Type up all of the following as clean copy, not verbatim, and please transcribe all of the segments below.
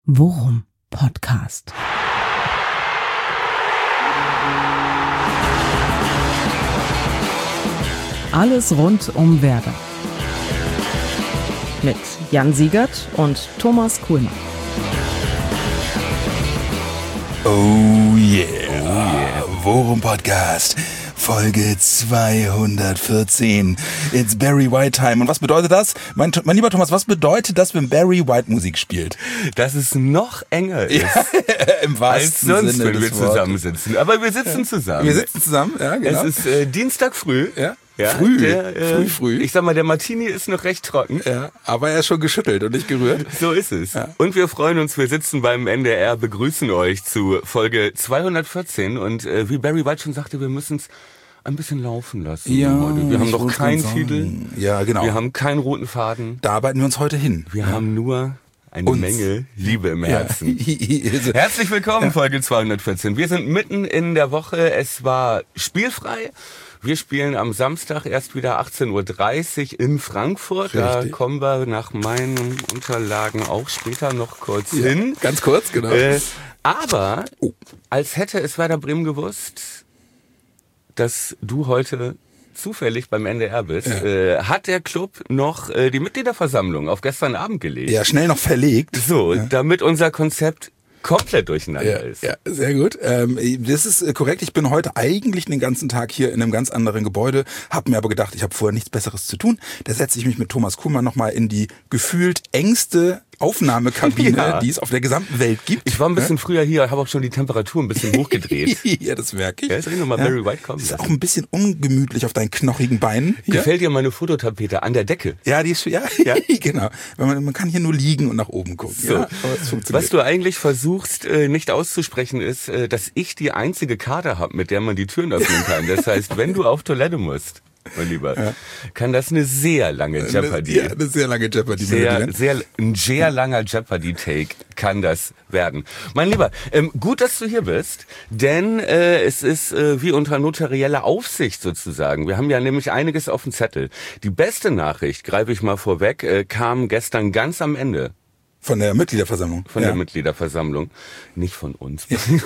Worum Podcast. Alles rund um Werder. Mit Jan Siegert und Thomas Kuhlmann. Oh yeah. Worum Podcast. Folge 214. It's Barry White time. Und was bedeutet das? Mein lieber Thomas, was bedeutet das, wenn Barry White Musik spielt? Dass es noch enger ist. Ja, im wahrsten als sonst, Sinne wenn wir des Wortes. zusammensitzen. Aber wir sitzen zusammen. Wir sitzen zusammen, ja, genau. Es ist Dienstag früh. Ja. Ja, Früh. Ich sag mal, der Martini ist noch recht trocken. Ja, aber er ist schon geschüttelt und nicht gerührt. So ist es. Ja. Und wir freuen uns, wir sitzen beim NDR, begrüßen euch zu Folge 214. Und wie Barry White schon sagte, wir müssen es ein bisschen laufen lassen. Ja, heute. Wir haben ich noch wollte keinen gerade Titel. sagen. Ja, genau. Wir haben keinen roten Faden. Da arbeiten wir uns heute hin. Wir haben nur eine Menge Liebe im Herzen. Ja. Herzlich willkommen, Folge 214. Wir sind mitten in der Woche. Es war spielfrei. Wir spielen am Samstag erst wieder 18.30 Uhr in Frankfurt. Richtig. Da kommen wir nach meinen Unterlagen auch später noch kurz hin. Ganz kurz, genau. Aber als hätte es Werder Bremen gewusst, dass du heute zufällig beim NDR bist, hat der Club noch die Mitgliederversammlung auf gestern Abend gelegt. Ja, schnell noch verlegt. So, damit unser Konzept komplett durcheinander ist. Ja, sehr gut. Das ist korrekt. Ich bin heute eigentlich den ganzen Tag hier in einem ganz anderen Gebäude, habe mir aber gedacht, ich habe vorher nichts Besseres zu tun. Da setze ich mich mit Thomas Kuhlmann nochmal in die gefühlt engste Aufnahmekabine, die es auf der gesamten Welt gibt. Ich war ein bisschen früher hier, habe auch schon die Temperatur ein bisschen hochgedreht. Ja, das merke ich. Ja, jetzt will ich nochmal Barry White kommen. Ist auch ein bisschen ungemütlich auf deinen knochigen Beinen. Gefällt dir meine Fototapete an der Decke? Ja, die ist ja. Genau. Weil man kann hier nur liegen und nach oben gucken. So. Ja, aber es funktioniert. Was du eigentlich versuchst nicht auszusprechen ist, dass ich die einzige Karte habe, mit der man die Türen öffnen kann. Das heißt, wenn du auf Toilette musst, mein Lieber, kann das eine sehr lange Jeopardy. Ja, eine sehr lange Jeopardy. Ein sehr langer Jeopardy-Take kann das werden. Mein Lieber, gut, dass du hier bist, denn es ist wie unter notarieller Aufsicht sozusagen. Wir haben ja nämlich einiges auf dem Zettel. Die beste Nachricht, greife ich mal vorweg, kam gestern ganz am Ende. Von der Mitgliederversammlung. Von der Mitgliederversammlung, nicht von uns.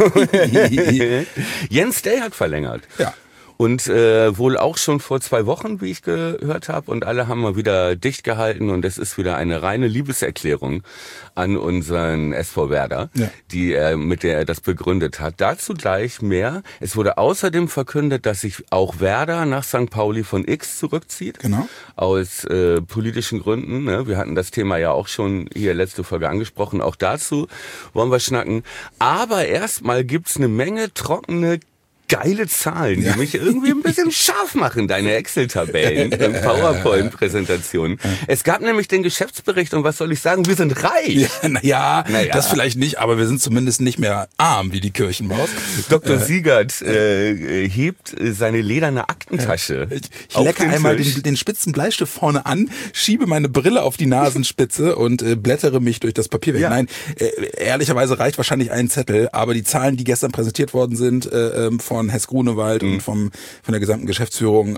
Jens Day hat verlängert. Ja. Und wohl auch schon vor 2 Wochen, wie ich gehört habe. Und alle haben mal wieder dicht gehalten. Und es ist wieder eine reine Liebeserklärung an unseren SV Werder, mit der er das begründet hat. Dazu gleich mehr. Es wurde außerdem verkündet, dass sich auch Werder nach St. Pauli von X zurückzieht. Genau. Aus politischen Gründen. Ne? Wir hatten das Thema ja auch schon hier letzte Folge angesprochen. Auch dazu wollen wir schnacken. Aber erstmal gibt's eine Menge trockene geile Zahlen, die mich irgendwie ein bisschen scharf machen, deine Excel-Tabellen und PowerPoint-Präsentationen. Es gab nämlich den Geschäftsbericht und was soll ich sagen, wir sind reich. Naja, das vielleicht nicht, aber wir sind zumindest nicht mehr arm wie die Kirchenmaus. Dr. Siegert hebt seine lederne Aktentasche. Ich lecke einmal den spitzen Bleistift vorne an, schiebe meine Brille auf die Nasenspitze und blättere mich durch das Papier weg. Ja. Nein, ehrlicherweise reicht wahrscheinlich ein Zettel, aber die Zahlen, die gestern präsentiert worden sind, von Hess Grunewald und von der gesamten Geschäftsführung,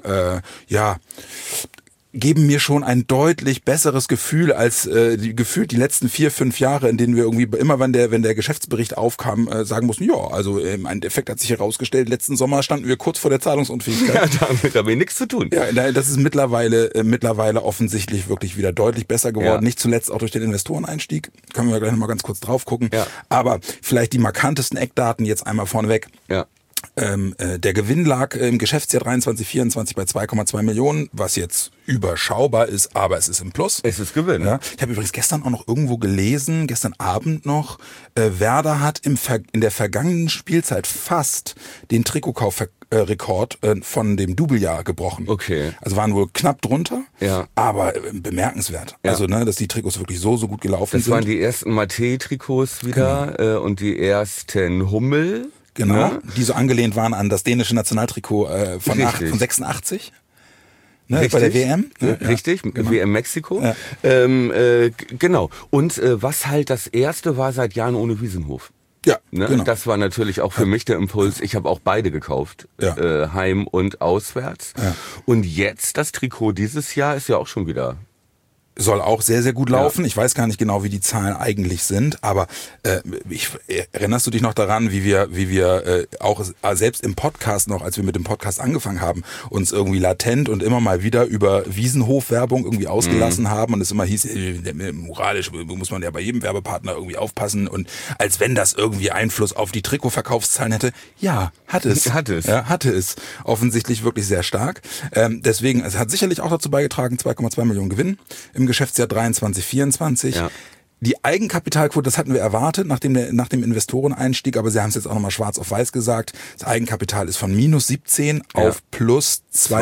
geben mir schon ein deutlich besseres Gefühl als gefühlt die letzten 4-5 Jahre, in denen wir irgendwie immer, wenn der Geschäftsbericht aufkam, sagen mussten, also im Endeffekt hat sich herausgestellt, letzten Sommer standen wir kurz vor der Zahlungsunfähigkeit. Ja, damit haben wir nichts zu tun. Ja, das ist mittlerweile offensichtlich wirklich wieder deutlich besser geworden. Ja. Nicht zuletzt auch durch den Investoreneinstieg. Können wir gleich noch mal ganz kurz drauf gucken. Ja. Aber vielleicht die markantesten Eckdaten jetzt einmal vorneweg. Ja. Der Gewinn lag im Geschäftsjahr 23/24 bei 2,2 Millionen, was jetzt überschaubar ist, aber es ist im Plus. Es ist Gewinn. Ja. Ich habe übrigens gestern auch noch irgendwo gelesen, gestern Abend noch, Werder hat in der vergangenen Spielzeit fast den Trikotkaufrekord von dem Doublejahr gebrochen. Okay. Also waren wohl knapp drunter, aber bemerkenswert. Ja. Also, dass die Trikots wirklich so gut gelaufen sind. Das waren die ersten Mate-Trikots wieder und die ersten Hummel. Genau, Ne? die so angelehnt waren an das dänische Nationaltrikot von 86. Ne, bei der WM. Ne? Richtig, genau. WM Mexiko. Ja. Genau. Und was halt das erste war seit Jahren ohne Wiesenhof. Ja, Ne? genau. Das war natürlich auch für mich der Impuls. Ich habe auch beide gekauft, heim und auswärts. Ja. Und jetzt das Trikot dieses Jahr ist ja auch schon wieder soll auch sehr, sehr gut laufen. Ich weiß gar nicht genau, wie die Zahlen eigentlich sind, aber erinnerst du dich noch daran, wie wir auch selbst im Podcast noch, als wir mit dem Podcast angefangen haben, uns irgendwie latent und immer mal wieder über Wiesenhof-Werbung irgendwie ausgelassen haben und es immer hieß, moralisch muss man ja bei jedem Werbepartner irgendwie aufpassen und als wenn das irgendwie Einfluss auf die Trikotverkaufszahlen hätte. Ja, hat es. Ja, hatte es. Offensichtlich wirklich sehr stark. Deswegen, es hat sicherlich auch dazu beigetragen, 2,2 Millionen Gewinn im Geschäftsjahr 23, 24. Ja. Die Eigenkapitalquote, das hatten wir erwartet nach dem Investoreneinstieg, aber sie haben es jetzt auch nochmal schwarz auf weiß gesagt. Das Eigenkapital ist von minus 17 auf plus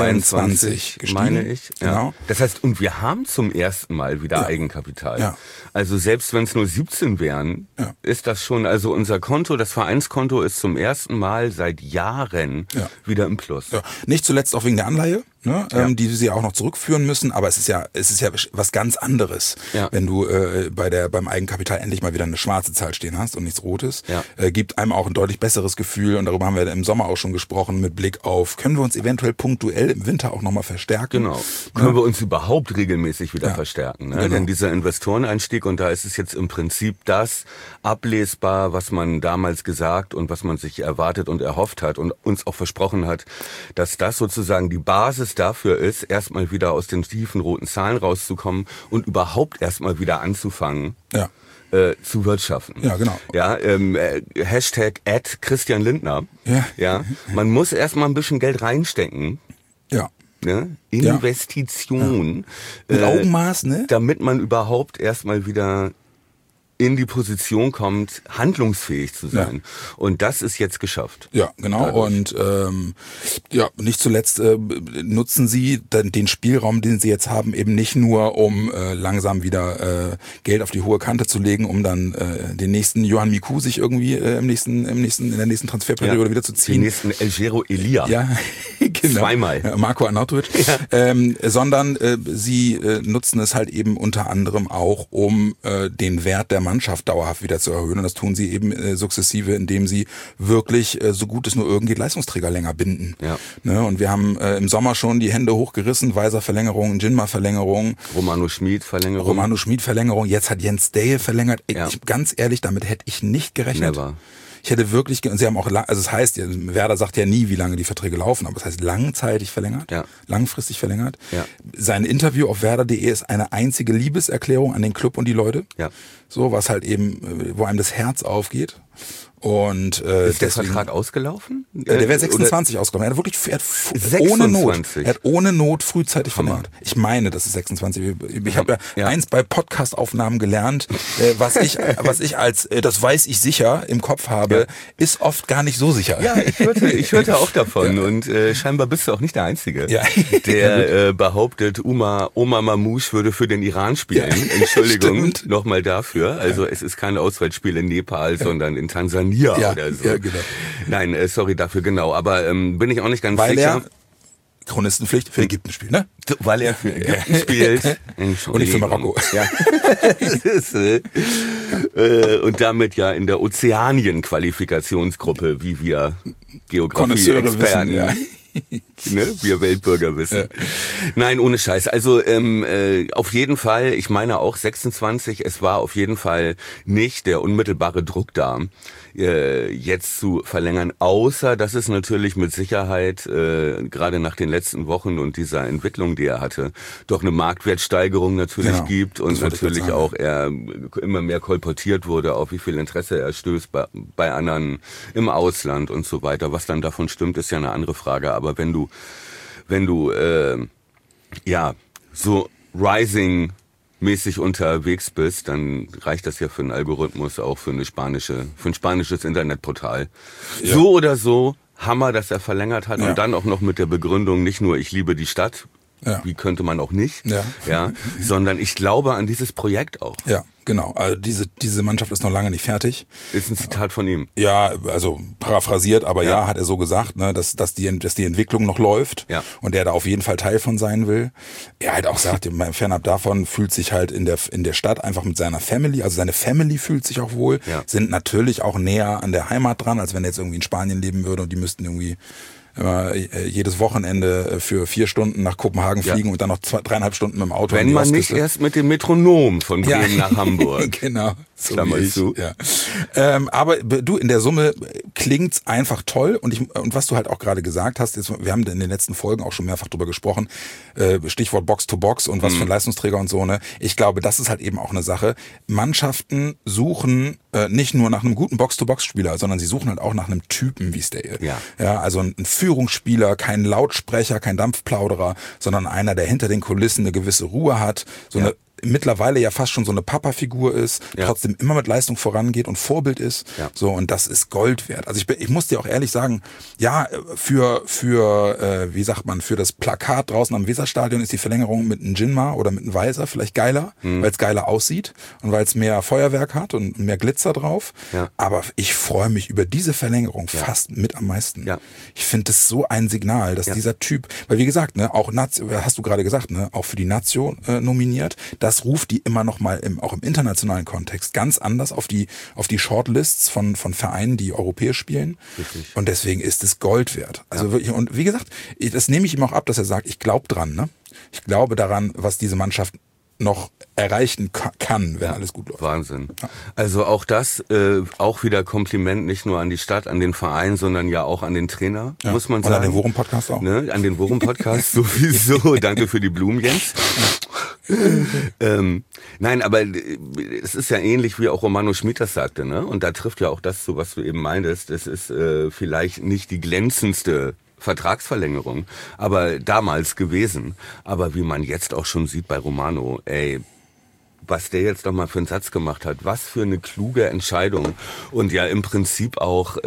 22 gestiegen. Meine ich. Ja. Genau. Das heißt, und wir haben zum ersten Mal wieder Eigenkapital. Ja. Also selbst wenn es nur 17 wären, ist das schon, also unser Konto, das Vereinskonto ist zum ersten Mal seit Jahren wieder im Plus. Ja. Nicht zuletzt auch wegen der Anleihe. Ne, die sie auch noch zurückführen müssen, aber es ist ja was ganz anderes, wenn du beim Eigenkapital endlich mal wieder eine schwarze Zahl stehen hast und nichts Rotes. Ja. Gibt einem auch ein deutlich besseres Gefühl und darüber haben wir im Sommer auch schon gesprochen mit Blick auf, können wir uns eventuell punktuell im Winter auch nochmal verstärken? Genau. Können wir uns überhaupt regelmäßig wieder verstärken? Ne? Genau. Denn dieser Investoreneinstieg, und da ist es jetzt im Prinzip das ablesbar, was man damals gesagt und was man sich erwartet und erhofft hat und uns auch versprochen hat, dass das sozusagen die Basis dafür ist, erstmal wieder aus den tiefen roten Zahlen rauszukommen und überhaupt erstmal wieder anzufangen zu wirtschaften. Ja, genau. Ja, Hashtag @Christian Lindner. Ja, man muss erstmal ein bisschen Geld reinstecken. Ja. Ne? Investition. Ja. Mit Augenmaß, ne? Damit man überhaupt erstmal wieder in die Position kommt, handlungsfähig zu sein. Ja. Und das ist jetzt geschafft. Ja, genau. Dadurch. Und nicht zuletzt nutzen sie den Spielraum, den sie jetzt haben, eben nicht nur, um langsam wieder Geld auf die hohe Kante zu legen, um dann den nächsten Yohan Miku sich irgendwie in der nächsten Transferperiode wieder zu ziehen. Den nächsten Elgero Elia. Ja, genau. Zweimal. Marco Arnautovic. Ja. Sondern sie nutzen es halt eben unter anderem auch, um den Wert der Mannschaft dauerhaft wieder zu erhöhen. Und das tun sie eben sukzessive, indem sie wirklich, so gut es nur irgend geht, Leistungsträger länger binden. Ja. Ne? Und wir haben im Sommer schon die Hände hochgerissen, Weiser Verlängerung, Jinma Verlängerung. Romano Schmid Verlängerung. Jetzt hat Jens Dale verlängert. Ja. Ganz ehrlich, damit hätte ich nicht gerechnet. Never. Ich hätte wirklich, und sie haben auch, also es heißt, Werder sagt ja nie, wie lange die Verträge laufen, aber es heißt langzeitig verlängert, langfristig verlängert. Ja. Sein Interview auf werder.de ist eine einzige Liebeserklärung an den Club und die Leute. Ja. So, was halt eben, wo einem das Herz aufgeht. Und ist der Vertrag ausgelaufen? Der wäre 26 ausgelaufen. Er hat ohne Not frühzeitig verlängert. Ich meine, das ist 26. Ich habe ja eins bei Podcast-Aufnahmen gelernt, was ich als das weiß ich sicher im Kopf habe, ist oft gar nicht so sicher. Ja, ich hörte auch davon und scheinbar bist du auch nicht der Einzige, der behauptet, Oma Mamouche würde für den Iran spielen. Ja, Entschuldigung, nochmal dafür. Also es ist kein Auswärtsspiel in Nepal, sondern in Tansania. Oder so. Ja, genau. Nein, sorry dafür, genau. Aber bin ich auch nicht ganz sicher. Chronistenpflicht für Ägypten spielt, ne? Weil er für Ägypten spielt. Und nicht für Marokko. Ja. Und damit ja in der Ozeanien-Qualifikationsgruppe, wie wir Geografie-Experten, ne, wir Weltbürger wissen. Ja. Nein, ohne Scheiß. Also auf jeden Fall, ich meine auch 26, es war auf jeden Fall nicht der unmittelbare Druck da, jetzt zu verlängern, außer dass es natürlich mit Sicherheit, gerade nach den letzten Wochen und dieser Entwicklung, die er hatte, doch eine Marktwertsteigerung natürlich gibt und natürlich auch er immer mehr kolportiert wurde, auf wie viel Interesse er stößt bei anderen im Ausland und so weiter. Was dann davon stimmt, ist ja eine andere Frage. Aber wenn du so Rising-mäßig unterwegs bist, dann reicht das ja für einen Algorithmus auch für ein spanisches Internetportal. Ja. So oder so, Hammer, dass er verlängert hat und dann auch noch mit der Begründung, nicht nur ich liebe die Stadt, wie könnte man auch nicht, sondern ich glaube an dieses Projekt auch. Ja, genau. Also diese Mannschaft ist noch lange nicht fertig. Ist ein Zitat von ihm. Ja, also paraphrasiert, aber hat er so gesagt, ne, dass die Entwicklung noch läuft und der da auf jeden Fall Teil von sein will. Er halt auch sagt, fernab davon fühlt sich halt in der Stadt einfach mit seiner Family, also seine Family fühlt sich auch wohl, sind natürlich auch näher an der Heimat dran, als wenn er jetzt irgendwie in Spanien leben würde und die müssten irgendwie jedes Wochenende für 4 Stunden nach Kopenhagen fliegen und dann noch 3,5 Stunden mit dem Auto. Wenn man nicht erst mit dem Metronom von Bremen nach Hamburg. Genau. So Klammer wie ich. zu. Ja. Aber du, in der Summe klingt's einfach toll und was du halt auch gerade gesagt hast, wir haben in den letzten Folgen auch schon mehrfach drüber gesprochen, Stichwort Box-to-Box und was für ein Leistungsträger und so, ne? Ich glaube, das ist halt eben auch eine Sache. Mannschaften suchen nicht nur nach einem guten Box-to-Box-Spieler, sondern sie suchen halt auch nach einem Typen wie Stay. Ja, also ein Führungsspieler, kein Lautsprecher, kein Dampfplauderer, sondern einer, der hinter den Kulissen eine gewisse Ruhe hat, so eine mittlerweile ja fast schon so eine Papa-Figur ist, trotzdem immer mit Leistung vorangeht und Vorbild ist. Ja. So, und das ist Gold wert. Also ich muss dir auch ehrlich sagen, ja, wie sagt man, für das Plakat draußen am Weserstadion ist die Verlängerung mit einem Jinma oder mit einem Weiser vielleicht geiler, weil es geiler aussieht und weil es mehr Feuerwerk hat und mehr Glitzer drauf. Ja. Aber ich freue mich über diese Verlängerung fast mit am meisten. Ja. Ich finde das so ein Signal, dass dieser Typ, weil wie gesagt, ne, auch hast du gerade gesagt, ne, auch für die Nazio nominiert, das ruft die immer noch mal auch im internationalen Kontext ganz anders auf die Shortlists von Vereinen, die europäisch spielen. Richtig. Und deswegen ist es Gold wert. Also wirklich, und wie gesagt, das nehme ich ihm auch ab, dass er sagt, ich glaube dran, ne? Ich glaube daran, was diese Mannschaft noch erreichen kann, wenn alles gut läuft. Wahnsinn. Ja. Also auch das, auch wieder Kompliment nicht nur an die Stadt, an den Verein, sondern ja auch an den Trainer, muss man sagen. Und an den Worum-Podcast auch. Ne? An den Worum-Podcast sowieso. Danke für die Blumen, Jens. Nein, aber es ist ja ähnlich, wie auch Romano Schmid das sagte, ne? Und da trifft ja auch das zu, was du eben meintest. Es ist vielleicht nicht die glänzendste Vertragsverlängerung, aber damals gewesen. Aber wie man jetzt auch schon sieht bei Romano, was der jetzt noch mal für einen Satz gemacht hat, was für eine kluge Entscheidung und ja im Prinzip auch,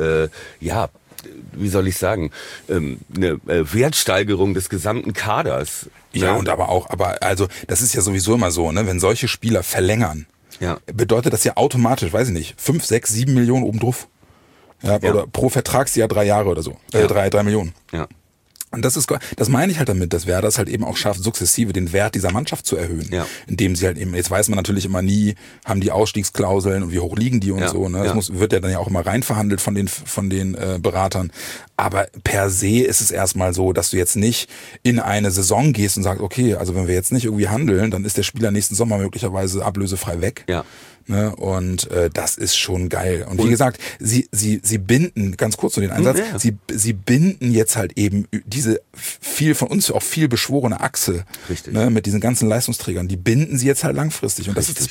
wie soll ich sagen, eine Wertsteigerung des gesamten Kaders. Ja, und aber das ist ja sowieso immer so, ne, wenn solche Spieler verlängern, bedeutet das ja automatisch, weiß ich nicht, 5, 6, 7 Millionen obendrauf. Ja, oder pro Vertragsjahr 3 Jahre oder so. 3 Millionen. Ja. Und das meine ich halt damit, dass Werder es halt eben auch schafft, sukzessive den Wert dieser Mannschaft zu erhöhen. Ja. Indem sie halt eben, jetzt weiß man natürlich immer nie, haben die Ausstiegsklauseln und wie hoch liegen die und so, ne? Das wird ja dann ja auch immer reinverhandelt von den Beratern. Aber per se ist es erstmal so, dass du jetzt nicht in eine Saison gehst und sagst, okay, also wenn wir jetzt nicht irgendwie handeln, dann ist der Spieler nächsten Sommer möglicherweise ablösefrei weg. Ja. Ne, und das ist schon geil. Und wie gesagt, sie binden, ganz kurz zu den Einsatz, sie binden jetzt halt eben diese von uns auch viel beschworene Achse, ne, mit diesen ganzen Leistungsträgern, die binden sie jetzt halt langfristig. Und das ist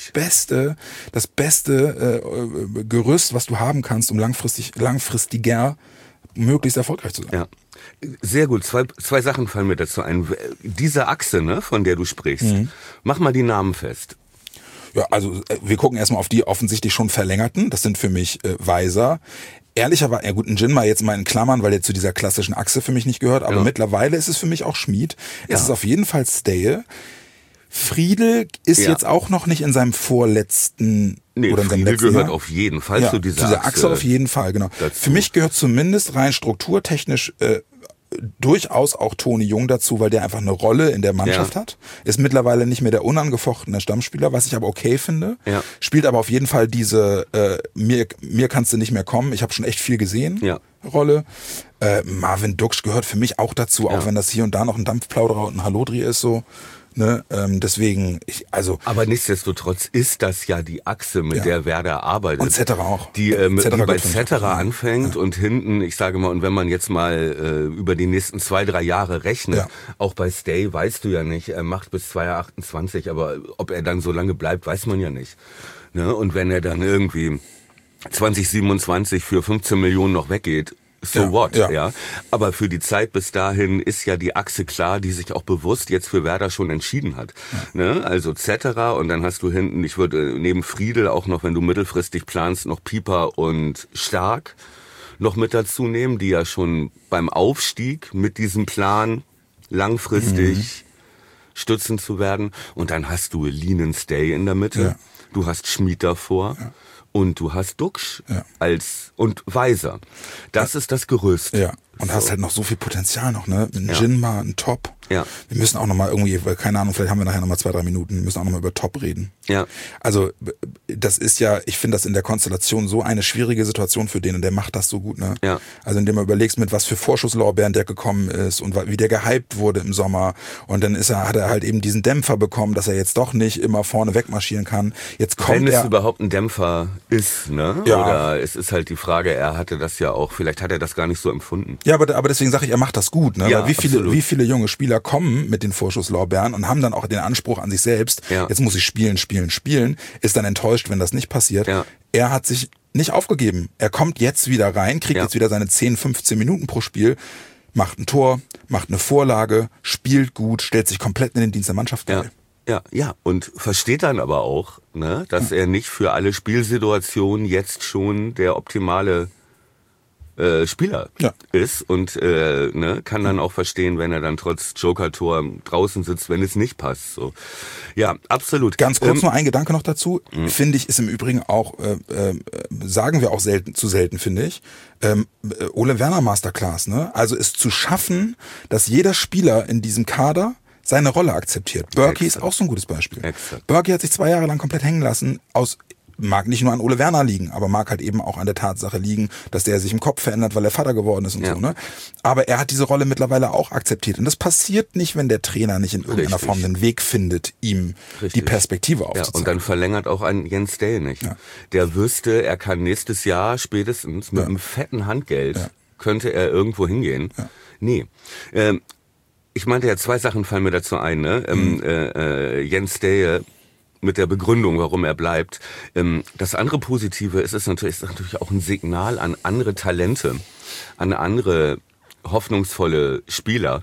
das beste Gerüst, was du haben kannst, um langfristiger möglichst erfolgreich zu sein. Ja. Sehr gut. Zwei Sachen fallen mir dazu ein. Diese Achse, ne, von der du sprichst, mach mal die Namen fest. Ja, also wir gucken erstmal auf die offensichtlich schon Verlängerten. Das sind für mich Weiser. Ehrlicherweise, ja gut, ein Jinma jetzt mal in Klammern, weil der zu dieser klassischen Achse für mich nicht gehört. Aber mittlerweile ist es für mich auch Schmid. Es ist auf jeden Fall Stay. Friedel ist jetzt auch noch nicht in seinem vorletzten oder in seinem Friedel letzten gehört Jahr. Auf jeden Fall zu dieser Achse auf jeden Fall, genau. Dazu. Für mich gehört zumindest rein strukturtechnisch durchaus auch Toni Jung dazu, weil der einfach eine Rolle in der Mannschaft hat. Ist mittlerweile nicht mehr der unangefochtene Stammspieler, was ich aber okay finde. Ja. Spielt aber auf jeden Fall diese mir kannst du nicht mehr kommen, ich habe schon echt viel gesehen Rolle. Marvin Duksch gehört für mich auch dazu, auch wenn das hier und da noch ein Dampfplauderer und ein Hallodri ist so. Ne, deswegen, aber nichtsdestotrotz ist das ja die Achse, mit der Werder arbeitet. Und Cetera auch. Die bei Cetera anfängt und hinten, ich sage mal, und wenn man jetzt mal über die nächsten 2-3 Jahre rechnet, auch bei Stay weißt du ja nicht, er macht bis 2028, aber ob er dann so lange bleibt, weiß man ja nicht. Ne? Und wenn er dann irgendwie 2027 für 15 Millionen noch weggeht, so what, ja. Aber für die Zeit bis dahin ist ja die Achse klar, die sich auch bewusst jetzt für Werder schon entschieden hat. Ja. Ne? Also Cetera und dann hast du hinten, ich würde neben Friedel auch noch, wenn du mittelfristig planst, noch Pieper und Stark noch mit dazu nehmen, die ja schon beim Aufstieg mit diesem Plan langfristig stützen zu werden. Und dann hast du Linen Stay in der Mitte, du hast Schmid davor. Ja. Und du hast Duksch und Weiser. Das ist das Gerüst. Ja. Und so. hast halt noch so viel Potenzial noch, ne? Ein Ja. Jinma, ein Top. Ja. Wir müssen auch nochmal irgendwie, weil keine Ahnung, vielleicht haben wir nachher nochmal 2-3 Minuten, müssen auch nochmal über Top reden. Ja. Also das ist ja, ich finde das in der Konstellation so eine schwierige Situation für den und der macht das so gut, ne? Ja. Also indem man überlegst, mit was für Vorschusslorbeeren der gekommen ist und wie der gehypt wurde im Sommer und dann hat er halt eben diesen Dämpfer bekommen, dass er jetzt doch nicht immer vorne wegmarschieren kann. Jetzt kommt Wenn es er... überhaupt ein Dämpfer ist, ne? Ja. Oder es ist halt die Frage, er hatte das ja auch, vielleicht hat er das gar nicht so empfunden. Ja, aber deswegen sage ich, er macht das gut, ne? Ja, Weil absolut. wie viele junge Spieler kommen mit den Vorschusslorbeeren und haben dann auch den Anspruch an sich selbst, Ja. jetzt muss ich spielen, ist dann enttäuscht, wenn das nicht passiert. Ja. Er hat sich nicht aufgegeben. Er kommt jetzt wieder rein, kriegt Ja. jetzt wieder seine 10, 15 Minuten pro Spiel, macht ein Tor, macht eine Vorlage, spielt gut, stellt sich komplett in den Dienst der Mannschaft. Ja. Geil. Ja, und versteht dann aber auch, ne, dass er nicht für alle Spielsituationen jetzt schon der optimale Spieler Ja. ist und ne, kann dann auch verstehen, wenn er dann trotz Joker-Tor draußen sitzt, wenn es nicht passt. So. Ja, absolut. Ganz kurz nur ein Gedanke noch dazu. Finde ich, ist im Übrigen auch, sagen wir auch zu selten, finde ich, Ole Werner Masterclass, ne? Also es zu schaffen, dass jeder Spieler in diesem Kader seine Rolle akzeptiert. Berkey ist auch so ein gutes Beispiel. Exakt. Berkey hat sich 2 Jahre lang komplett hängen lassen, mag nicht nur an Ole Werner liegen, aber mag halt eben auch an der Tatsache liegen, dass der sich im Kopf verändert, weil er Vater geworden ist und Ja. so, ne? Aber er hat diese Rolle mittlerweile auch akzeptiert. Und das passiert nicht, wenn der Trainer nicht in irgendeiner Richtig. Form den Weg findet, ihm die Richtig. Perspektive Ja, aufzuzeigen. und dann verlängert auch ein Jens Dale nicht. Ja. Der wüsste, er kann nächstes Jahr spätestens mit einem fetten Handgeld, könnte er irgendwo hingehen. Ja. Nee. Ich meinte ja, 2 Sachen fallen mir dazu ein. Ne? Jens Dale mit der Begründung, warum er bleibt. Das andere Positive ist natürlich auch ein Signal an andere Talente, an andere hoffnungsvolle Spieler,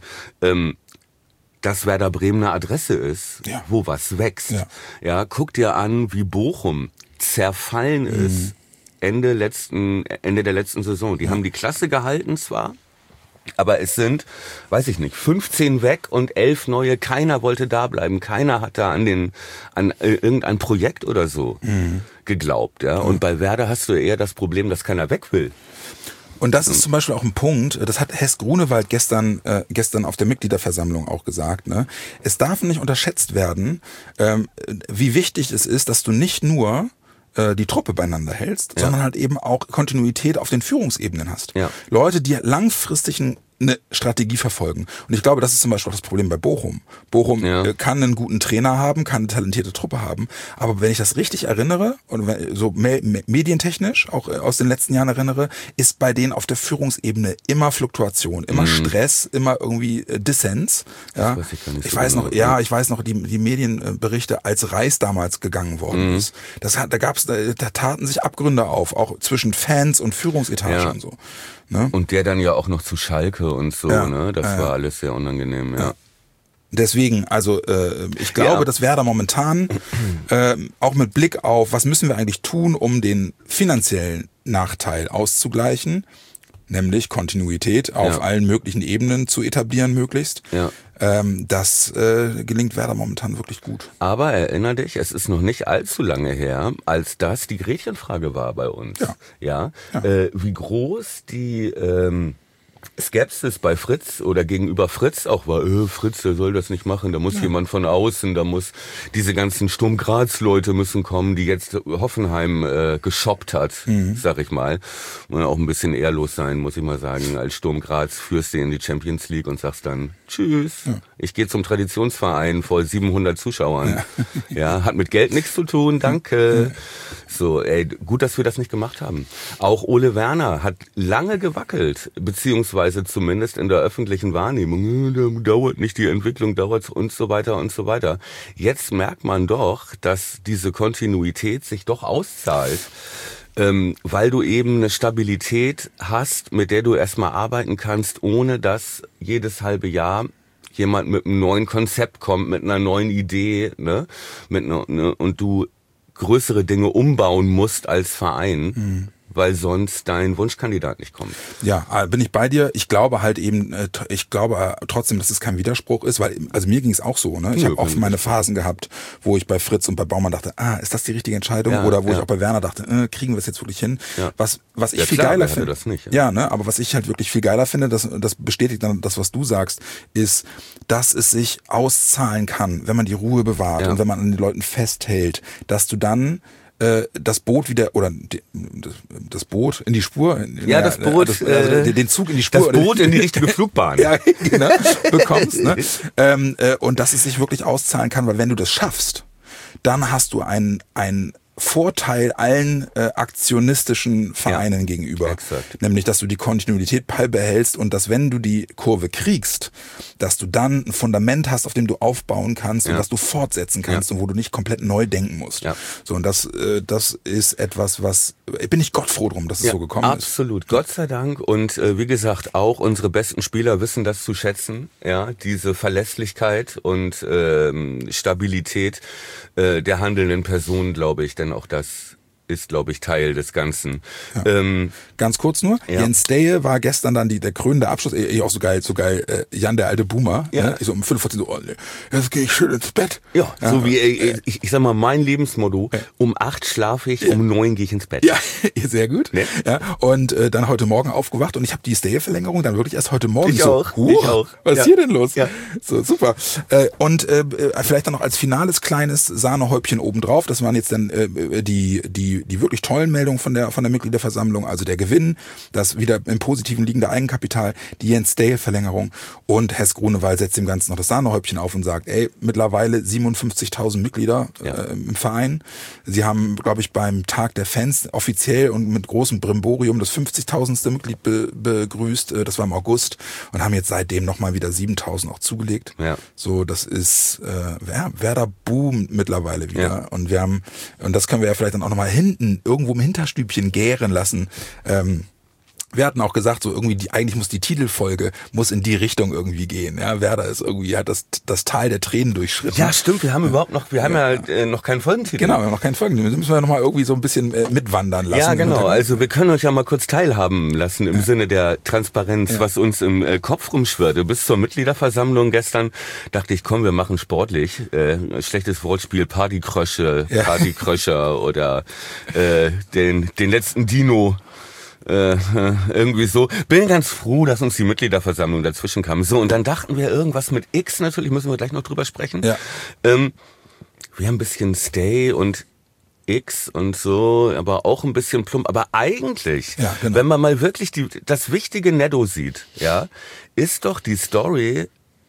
dass Werder Bremen eine Adresse ist, Ja. wo was wächst. Ja. Ja, guck dir an, wie Bochum zerfallen ist Ende der letzten Saison. Die haben die Klasse gehalten zwar, aber es sind, weiß ich nicht, 15 weg und 11 neue. Keiner wollte da bleiben. Keiner hat da an irgendein Projekt oder so geglaubt. Ja. Und bei Werder hast du eher das Problem, dass keiner weg will. Und das ist zum Beispiel auch ein Punkt, das hat Hess Grunewald gestern auf der Mitgliederversammlung auch gesagt, ne? Es darf nicht unterschätzt werden, wie wichtig es ist, dass du nicht nur die Truppe beieinander hältst, sondern halt eben auch Kontinuität auf den Führungsebenen hast. Ja. Leute, die langfristig eine Strategie verfolgen. Und ich glaube, das ist zum Beispiel auch das Problem bei Bochum. Bochum kann einen guten Trainer haben, kann eine talentierte Truppe haben, aber wenn ich das richtig erinnere und so medientechnisch auch aus den letzten Jahren erinnere, ist bei denen auf der Führungsebene immer Fluktuation, immer Stress, immer irgendwie Dissens. Ja. weiß ich gar nicht Ich so weiß genau. noch, ich weiß noch die Medienberichte, als Reis damals gegangen worden ist. Da taten sich Abgründe auf, auch zwischen Fans und Führungsetage Ja. und so. Ne? Und der dann ja auch noch zu Schalke und so, Ja. ne? Das Ja, war alles sehr unangenehm, ja. Deswegen, also ich glaube, Ja. dass Werder momentan auch mit Blick auf, was müssen wir eigentlich tun, um den finanziellen Nachteil auszugleichen, nämlich Kontinuität auf allen möglichen Ebenen zu etablieren möglichst, Ja. das gelingt Werder momentan wirklich gut. Aber erinnere dich, es ist noch nicht allzu lange her, als das die Gretchenfrage war bei uns. Ja. Wie groß die Skepsis bei Fritz oder gegenüber Fritz auch war, Fritz, der soll das nicht machen, da muss jemand von außen, da muss diese ganzen Sturm Graz-Leute müssen kommen, die jetzt Hoffenheim geshoppt hat, sag ich mal. Muss auch ein bisschen ehrlos sein, muss ich mal sagen. Als Sturm Graz führst du in die Champions League und sagst dann, tschüss, ich gehe zum Traditionsverein vor 700 Zuschauern. Ja, hat mit Geld nichts zu tun, danke. So, gut, dass wir das nicht gemacht haben. Auch Ole Werner hat lange gewackelt, beziehungsweise zumindest in der öffentlichen Wahrnehmung, dauert nicht die Entwicklung, dauert und so weiter und so weiter. Jetzt merkt man doch, dass diese Kontinuität sich doch auszahlt, weil du eben eine Stabilität hast, mit der du erstmal arbeiten kannst, ohne dass jedes halbe Jahr jemand mit einem neuen Konzept kommt, mit einer neuen Idee, und du größere Dinge umbauen musst als Verein, weil sonst dein Wunschkandidat nicht kommt. Ja, bin ich bei dir. Ich glaube halt eben, trotzdem, dass es kein Widerspruch ist, weil, also mir ging es auch so, ne? Ich habe oft meine Phasen gehabt, wo ich bei Fritz und bei Baumann dachte, ist das die richtige Entscheidung? Ja, oder wo ich auch bei Werner dachte, kriegen wir es jetzt wirklich hin? Ja. Was ich Ja, viel klar, geiler wer hätte finde. das nicht, ja, ne? Aber was ich halt wirklich viel geiler finde, das bestätigt dann das, was du sagst, ist, dass es sich auszahlen kann, wenn man die Ruhe bewahrt und wenn man an den Leuten festhält, dass du dann das Boot wieder, oder das Boot in die Spur. Das Boot. Den Zug in die Spur. Das Boot in die richtige Flugbahn. Ja, genau, bekommst. Ne? Und dass es sich wirklich auszahlen kann, weil wenn du das schaffst, dann hast du einen Vorteil allen aktionistischen Vereinen gegenüber. Exakt. Nämlich, dass du die Kontinuität behältst und dass, wenn du die Kurve kriegst, dass du dann ein Fundament hast, auf dem du aufbauen kannst und dass du fortsetzen kannst und wo du nicht komplett neu denken musst. Ja. So, und das ist etwas, bin ich Gott froh drum, dass es so gekommen ist. Absolut, Gott sei Dank. Und wie gesagt, auch unsere besten Spieler wissen das zu schätzen, ja, diese Verlässlichkeit und Stabilität der handelnden Personen, glaube ich, denn auch das ist, glaube ich, Teil des Ganzen. Ja. Ganz kurz nur, Jens Deje war gestern dann der krönende Abschluss, auch so geil, Jan, der alte Boomer, ne? Ich so um 5:15 so, jetzt gehe ich schön ins Bett. Ja, so wie, ich sag mal, mein Lebensmotto, um 8 schlafe ich, um 9 gehe ich ins Bett. Ja, sehr gut. Ne? Ja, und dann heute Morgen aufgewacht und ich habe die Stay-Verlängerung dann wirklich erst heute Morgen. Ich auch. Was ist hier denn los? Ja. So, super. Und vielleicht dann noch als finales kleines Sahnehäubchen obendrauf, das waren jetzt dann die wirklich tollen Meldungen von der Mitgliederversammlung, also der Gewinn, das wieder im Positiven liegende Eigenkapital, die Jens-Stay-Verlängerung und Hess Grunewald setzt dem Ganzen noch das Sahnehäubchen auf und sagt, mittlerweile 57.000 Mitglieder im Verein. Sie haben, glaube ich, beim Tag der Fans offiziell und mit großem Brimborium das 50.000. Mitglied begrüßt, das war im August, und haben jetzt seitdem nochmal wieder 7.000 auch zugelegt. Ja. So, das ist Werder boomt mittlerweile wieder. Ja. Und das können wir ja vielleicht dann auch nochmal hinten irgendwo im Hinterstübchen gären lassen. Wir hatten auch gesagt, so irgendwie eigentlich muss die Titelfolge in die Richtung irgendwie gehen. Ja, Werder ist irgendwie, hat das Tal der Tränen durchschritten. Ja, stimmt. Wir haben noch keinen Folgentitel. Genau, wir haben noch keinen Folgentitel. Da müssen wir nochmal irgendwie so ein bisschen mitwandern lassen. Ja, genau. Also wir können euch ja mal kurz teilhaben lassen im Sinne der Transparenz, was uns im Kopf rumschwirrte. Bis zur Mitgliederversammlung gestern dachte ich, komm, wir machen sportlich. Schlechtes Wortspiel, Partykrösche oder den letzten Dino. Irgendwie so. Bin ganz froh, dass uns die Mitgliederversammlung dazwischen kam. So, und dann dachten wir irgendwas mit X, natürlich müssen wir gleich noch drüber sprechen. Ja. Wir haben ein bisschen Stay und X und so, aber auch ein bisschen plump. Aber eigentlich, wenn man mal wirklich das wichtige Netto sieht, ist doch die Story,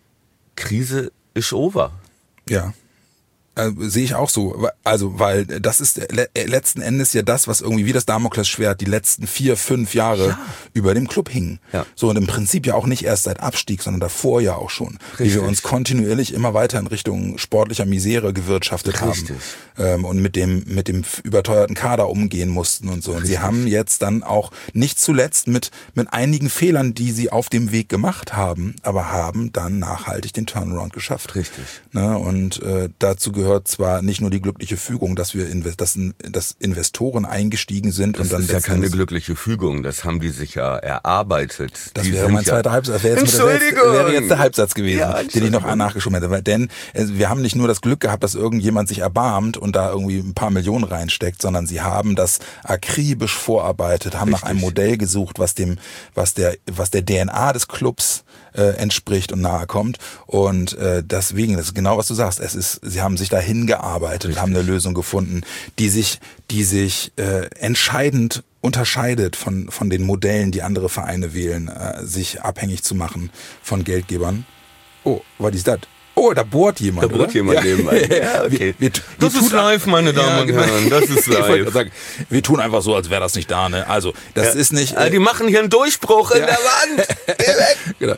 Krise ist over. Ja. Sehe ich auch so, also weil das ist letzten Endes ja das, was irgendwie wie das Damoklesschwert die letzten 4-5 Jahre über dem Club hing. Ja. So, und im Prinzip ja auch nicht erst seit Abstieg, sondern davor ja auch schon. Richtig. Wie wir uns kontinuierlich immer weiter in Richtung sportlicher Misere gewirtschaftet haben und mit dem überteuerten Kader umgehen mussten und so. Und sie haben jetzt dann auch nicht zuletzt mit einigen Fehlern, die sie auf dem Weg gemacht haben, aber haben dann nachhaltig den Turnaround geschafft. Richtig. Ne? Und dazu gehört zwar nicht nur die glückliche Fügung, dass Investoren eingestiegen sind. Das ist ja keine glückliche Fügung, das haben die sich ja erarbeitet. Das wäre mein zweiter Halbsatz. Wäre jetzt der Halbsatz gewesen, den ich noch nachgeschoben hätte. Denn wir haben nicht nur das Glück gehabt, dass irgendjemand sich erbarmt und da irgendwie ein paar Millionen reinsteckt, sondern sie haben das akribisch vorarbeitet, haben nach einem Modell gesucht, was der DNA des Clubs entspricht und nahe kommt. Und deswegen, das ist genau, was du sagst. Sie haben sich dahin gearbeitet, richtig, haben eine Lösung gefunden, die sich entscheidend unterscheidet von den Modellen, die andere Vereine wählen, sich abhängig zu machen von Geldgebern. Oh, was ist das? Oh, da bohrt jemand. Nebenbei. Ja, okay. Das ist live, meine Damen und Herren. Das ist live. Sagen, wir tun einfach so, als wäre das nicht da. Ne? Also, das ist nicht. Die machen hier einen Durchbruch in der Wand. Genau.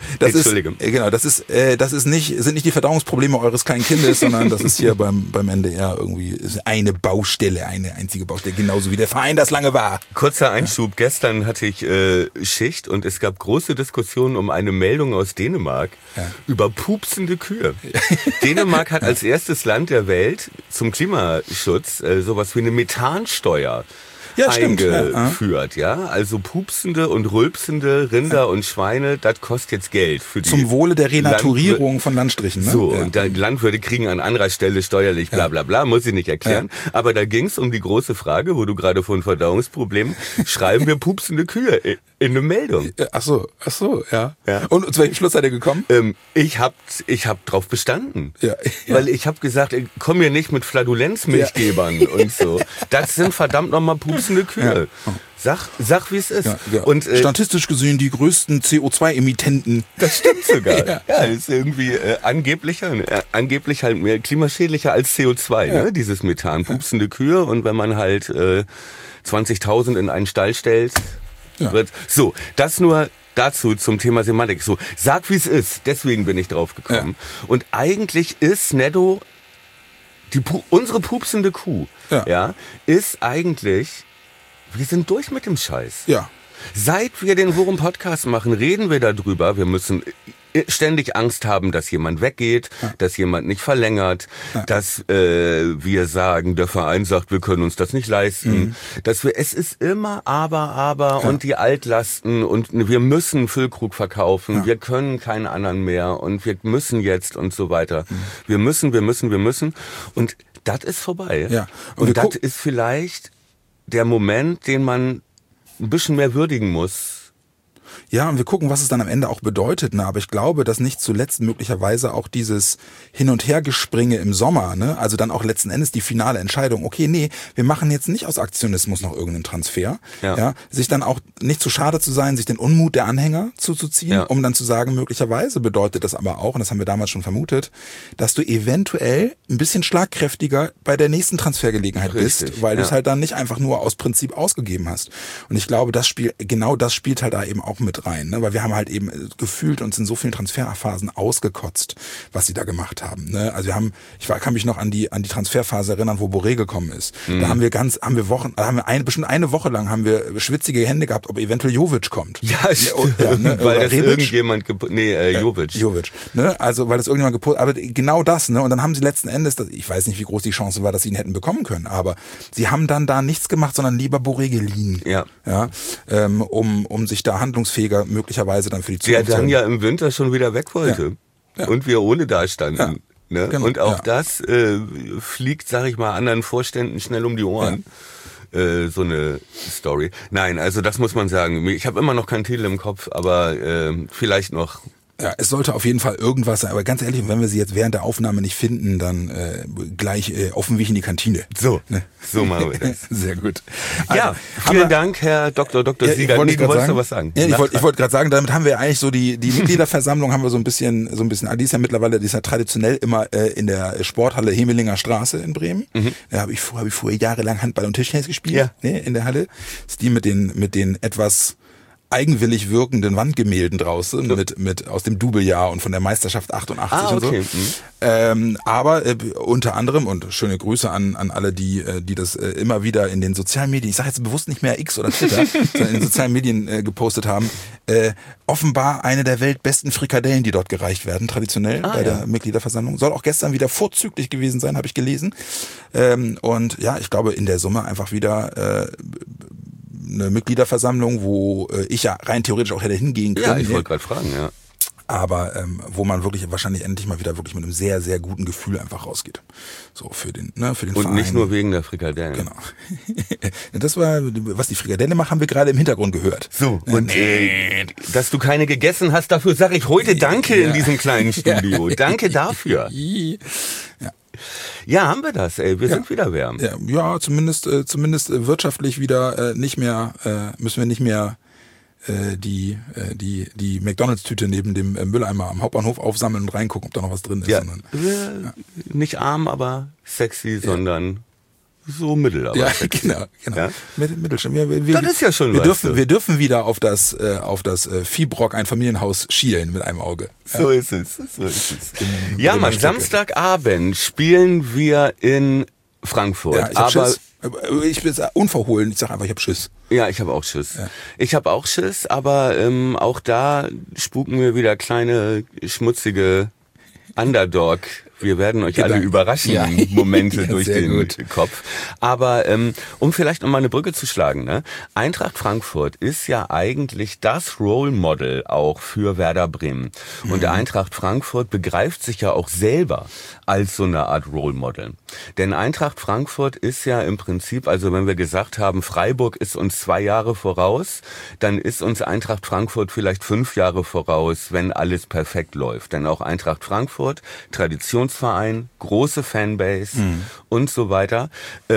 Sind nicht die Verdauungsprobleme eures kleinen Kindes, sondern das ist hier beim NDR irgendwie eine Baustelle, eine einzige Baustelle, genauso wie der Verein das lange war. Kurzer Einschub. Gestern hatte ich Schicht und es gab große Diskussionen um eine Meldung aus Dänemark über pupsende Kühe. Dänemark hat als erstes Land der Welt zum Klimaschutz sowas wie eine Methansteuer eingeführt, ja. Also pupsende und rülpsende Rinder und Schweine, das kostet jetzt Geld für die. Zum Wohle der Renaturierung von Landstrichen. Ne? So, und die Landwirte kriegen an anderer Stelle steuerlich bla bla bla, muss ich nicht erklären. Ja. Aber da ging es um die große Frage, wo du gerade von Verdauungsproblemen, schreiben wir pupsende Kühe in eine Meldung. Ach so, ja. Und zu welchem Schluss seid ihr gekommen? Ich hab drauf bestanden. Ja. Weil ich habe gesagt, komm mir nicht mit Fladulenzmilchgebern und so. Das sind verdammt nochmal pupsende Kühe. Ja. Sag wie es ist. Ja. Und statistisch gesehen die größten CO2-Emittenten. Das stimmt sogar. Ja, ist irgendwie angeblich halt mehr klimaschädlicher als CO2, ne? Dieses Methan. Pupsende Kühe, und wenn man halt 20.000 in einen Stall stellt, wird so. Das nur dazu zum Thema Semantik. So, sag wie es ist. Deswegen bin ich drauf gekommen. Ja. Und eigentlich ist Netto unsere pupsende Kuh. Ja, ist eigentlich, wir sind durch mit dem Scheiß. Ja. Seit wir den Worum-Podcast machen, reden wir darüber. Wir müssen ständig Angst haben, dass jemand weggeht, dass jemand nicht verlängert, dass wir sagen, der Verein sagt, wir können uns das nicht leisten. Dass es ist immer aber und die Altlasten und wir müssen Füllkrug verkaufen, wir können keinen anderen mehr und wir müssen jetzt und so weiter. Wir müssen und das ist vorbei. Ja. Und das ist vielleicht der Moment, den man ein bisschen mehr würdigen muss. Ja, und wir gucken, was es dann am Ende auch bedeutet. Ne? Aber ich glaube, dass nicht zuletzt möglicherweise auch dieses Hin- und Hergespringe im Sommer, ne? Also dann auch letzten Endes die finale Entscheidung, okay, nee, wir machen jetzt nicht aus Aktionismus noch irgendeinen Transfer. Ja, sich dann auch nicht zu schade zu sein, sich den Unmut der Anhänger zuzuziehen, um dann zu sagen, möglicherweise bedeutet das aber auch, und das haben wir damals schon vermutet, dass du eventuell ein bisschen schlagkräftiger bei der nächsten Transfergelegenheit bist, weil du es halt dann nicht einfach nur aus Prinzip ausgegeben hast. Und ich glaube, das spielt halt da eben auch mit rein, ne? Weil wir haben halt eben gefühlt uns in so vielen Transferphasen ausgekotzt, was sie da gemacht haben. Ne? Also ich kann mich noch an die Transferphase erinnern, wo Borré gekommen ist. Da haben wir bestimmt eine Woche lang haben wir schwitzige Hände gehabt, ob eventuell Jovic kommt. Ja, ne? Weil das irgendjemand Jovic. Ne? Also weil das irgendjemand gepostet, aber genau das, ne? Und dann haben sie letzten Endes, ich weiß nicht, wie groß die Chance war, dass sie ihn hätten bekommen können, aber sie haben dann da nichts gemacht, sondern lieber Borré geliehen. Um sich da handlungsfähiger möglicherweise dann für die Zukunft. Der dann ja im Winter schon wieder weg wollte. Ja. Und wir ohne da standen. Ja. Ne? Genau. Und auch das fliegt, sag ich mal, anderen Vorständen schnell um die Ohren. Ja. So eine Story. Nein, also das muss man sagen. Ich habe immer noch keinen Titel im Kopf, aber vielleicht noch. Ja, es sollte auf jeden Fall irgendwas sein, aber ganz ehrlich, wenn wir sie jetzt während der Aufnahme nicht finden, dann gleich auf dem Weg in die Kantine. So, ne? So machen wir das. Sehr gut. Also, vielen Dank, Herr Dr. Siegert. Du wolltest was sagen. Ja, ich wollte gerade sagen, damit haben wir eigentlich so die Mitgliederversammlung haben wir so ein bisschen, die ist ja traditionell immer in der Sporthalle Hemelinger Straße in Bremen. Da habe ich früher jahrelang Handball und Tischtennis gespielt, in der Halle. Das ist die mit den etwas eigenwillig wirkenden Wandgemälden draußen mit aus dem Doublejahr und von der Meisterschaft 88 und so. Aber unter anderem, und schöne Grüße an alle, die das immer wieder in den sozialen Medien, ich sage jetzt bewusst nicht mehr X oder Twitter, sondern in den sozialen Medien gepostet haben, offenbar eine der weltbesten Frikadellen, die dort gereicht werden, traditionell bei der Mitgliederversammlung. Soll auch gestern wieder vorzüglich gewesen sein, habe ich gelesen. Und ja, ich glaube in der Summe einfach wieder eine Mitgliederversammlung, wo ich ja rein theoretisch auch hätte hingehen können. Ja, ich wollte gerade fragen, ja. Aber wo man wirklich wahrscheinlich endlich mal wieder wirklich mit einem sehr, sehr guten Gefühl einfach rausgeht. So für den Verein. Und nicht nur wegen der Frikadellen. Genau. Das war, was die Frikadelle macht, haben wir gerade im Hintergrund gehört. So, und dass du keine gegessen hast, dafür sage ich heute Danke in diesem kleinen Studio. Danke dafür. Ja. Ja, haben wir das, ey. Wir sind wieder wärm. Ja, zumindest wirtschaftlich wieder müssen wir nicht mehr die McDonalds-Tüte neben dem Mülleimer am Hauptbahnhof aufsammeln und reingucken, ob da noch was drin ist. Ja. Nicht arm, aber sexy, sondern so mittel. Aber genau. Ja? Mittelstand. Das ist ja schon wir dürfen wieder auf das Viehbrock, ein Familienhaus, schielen mit einem Auge. So ist es. Ja, Mann, Samstagabend spielen wir in Frankfurt. Ja, ich hab Schiss. Ich bin unverhohlen. Ich sage einfach, ich habe Schiss. Ja, ich habe auch Schiss. Ja. Ich habe auch Schiss, aber auch da spuken mir wieder kleine, schmutzige Underdog Wir werden euch alle überraschen, Ja. Momente Ja, durch sehr den gut. Kopf. Aber um vielleicht nochmal eine Brücke zu schlagen, ne? Eintracht Frankfurt ist ja eigentlich das Role Model auch für Werder Bremen. Und der Eintracht Frankfurt begreift sich ja auch selber als so eine Art Role Model. Denn Eintracht Frankfurt ist ja im Prinzip, also wenn wir gesagt haben, Freiburg ist uns 2 Jahre voraus, dann ist uns Eintracht Frankfurt vielleicht 5 Jahre voraus, wenn alles perfekt läuft. Denn auch Eintracht Frankfurt, Traditionsverein, große Fanbase und so weiter,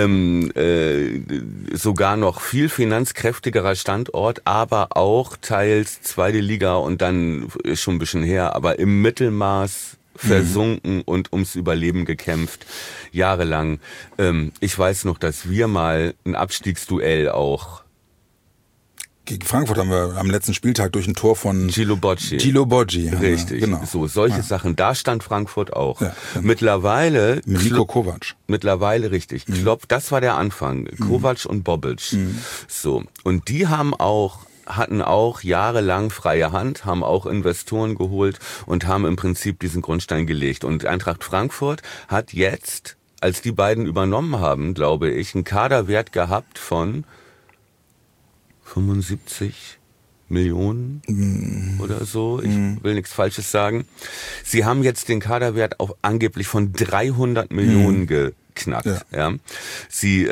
sogar noch viel finanzkräftigerer Standort, aber auch teils zweite Liga und dann ist schon ein bisschen her, aber im Mittelmaß versunken und ums Überleben gekämpft, jahrelang. Ich weiß noch, dass wir mal ein Abstiegsduell auch Gegen Frankfurt haben wir am letzten Spieltag durch ein Tor von Gilo Bocci. Richtig, genau. so solche Sachen. Da stand Frankfurt auch. Ja, genau. Mittlerweile Mit Niko Kovac. Mittlerweile richtig. Klopp, das war der Anfang. Kovac und Bobic. So. Und die hatten auch jahrelang freie Hand, haben auch Investoren geholt und haben im Prinzip diesen Grundstein gelegt. Und Eintracht Frankfurt hat jetzt, als die beiden übernommen haben, glaube ich, einen Kaderwert gehabt von 75 Millionen oder so. Ich will nichts Falsches sagen. Sie haben jetzt den Kaderwert auf angeblich von 300 Millionen geknackt. Ja. Sie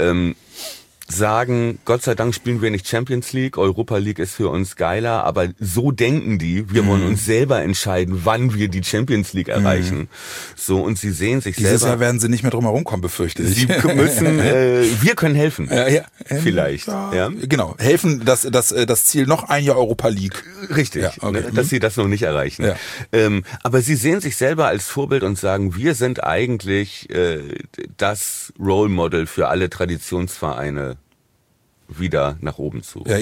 sagen, Gott sei Dank spielen wir nicht Champions League, Europa League ist für uns geiler, aber so denken die, wir wollen uns selber entscheiden, wann wir die Champions League erreichen. So, und sie sehen sich Dieses selber. Jahr werden sie nicht mehr drum herum kommen, befürchte ich. Sie müssen, wir können helfen. Vielleicht. Ja. Genau, helfen, dass das Ziel noch ein Jahr Europa League. Richtig, Ja, okay. dass sie das noch nicht erreichen. Ja. Aber sie sehen sich selber als Vorbild und sagen, wir sind eigentlich das Role Model für alle Traditionsvereine wieder nach oben zu. Ja,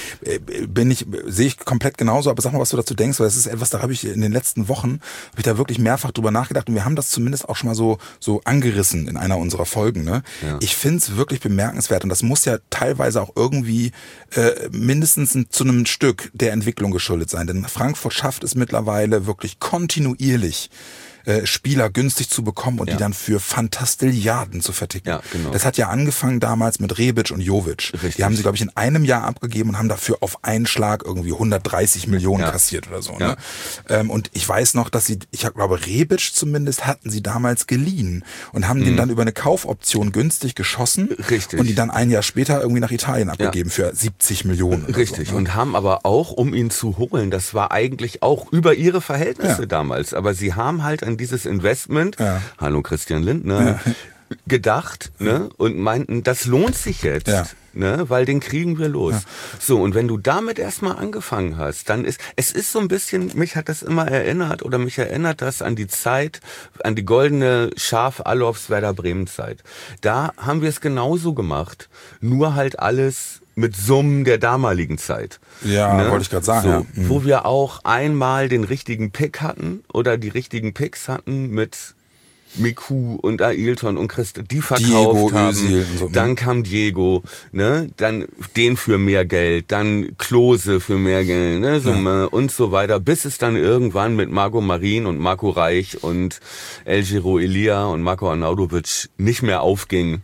sehe ich komplett genauso, aber sag mal, was du dazu denkst, weil das ist etwas, da habe ich in den letzten Wochen, habe ich da wirklich mehrfach drüber nachgedacht und wir haben das zumindest auch schon mal so angerissen in einer unserer Folgen. Ne? Ja. Ich finde es wirklich bemerkenswert und das muss ja teilweise auch irgendwie mindestens zu einem Stück der Entwicklung geschuldet sein, denn Frankfurt schafft es mittlerweile wirklich kontinuierlich, Spieler günstig zu bekommen und die dann für Fantastilliarden zu verticken. Ja, genau. Das hat ja angefangen damals mit Rebic und Jovic. Richtig. Die haben sie, glaube ich, in einem Jahr abgegeben und haben dafür auf einen Schlag irgendwie 130 Millionen kassiert oder so. Ja. Ne? Und ich weiß noch, dass ich glaube, Rebic zumindest hatten sie damals geliehen und haben den dann über eine Kaufoption günstig geschossen. Richtig. Und die dann ein Jahr später irgendwie nach Italien abgegeben für 70 Millionen. Richtig. So, ne? Und haben aber auch, um ihn zu holen, das war eigentlich auch über ihre Verhältnisse damals, aber sie haben halt an dieses Investment, hallo Christian Lindner, gedacht, ne, und meinten, das lohnt sich jetzt, ne, weil den kriegen wir los. Ja. So, und wenn du damit erstmal angefangen hast, dann es ist so ein bisschen, mich hat das immer erinnert, oder mich erinnert das an die Zeit, an die goldene Schaf-Alofs Werder Bremen Zeit. Da haben wir es genauso gemacht, nur halt alles mit Summen der damaligen Zeit. Ja, ne? Wollte ich gerade sagen. So, wo wir auch einmal den richtigen Pick hatten oder die richtigen Picks hatten mit Miku und Ailton und Christ, die verkauft Diego, haben. Özil und so. Dann kam Diego, ne, dann den für mehr Geld, dann Klose für mehr Geld, ne, Summe und so weiter, bis es dann irgendwann mit Marco Marin und Marco Reich und El Giro Elia und Marco Arnautovic nicht mehr aufging.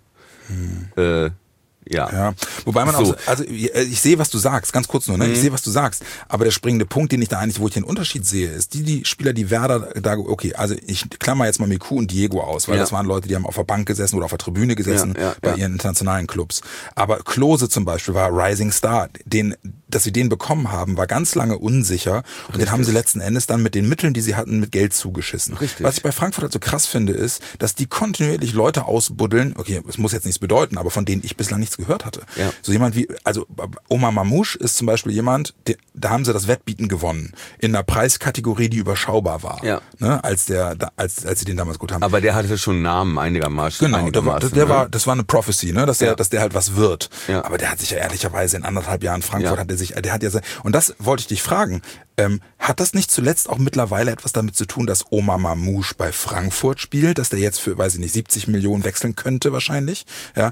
Ja. Wobei man auch, also ich sehe, was du sagst, ganz kurz nur, ne? Ich sehe, was du sagst, aber der springende Punkt, den ich da eigentlich, wo ich den Unterschied sehe, ist, die Spieler, die Werder da, okay, also ich klammer jetzt mal Miku und Diego aus, weil das waren Leute, die haben auf der Bank gesessen oder auf der Tribüne gesessen bei ihren internationalen Clubs. Aber Klose zum Beispiel war Rising Star, dass sie den bekommen haben, war ganz lange unsicher und den haben sie letzten Endes dann mit den Mitteln, die sie hatten, mit Geld zugeschissen. Richtig. Was ich bei Frankfurt halt so krass finde, ist, dass die kontinuierlich Leute ausbuddeln, okay, es muss jetzt nichts bedeuten, aber von denen ich bislang nichts gehört hatte. Ja. So jemand wie, also Omar Mamouche ist zum Beispiel jemand, da haben sie das Wettbieten gewonnen. In einer Preiskategorie, die überschaubar war. Ja. Ne, als sie den damals gut haben. Aber der hatte schon einen Namen einigermaßen. Genau, das war eine Prophecy, ne, dass der halt was wird. Ja. Aber der hat sich ja ehrlicherweise in 1,5 Jahren Frankfurt und das wollte ich dich fragen. Hat das nicht zuletzt auch mittlerweile etwas damit zu tun, dass Omar Mamouche bei Frankfurt spielt, dass der jetzt für, weiß ich nicht, 70 Millionen wechseln könnte wahrscheinlich? Ja.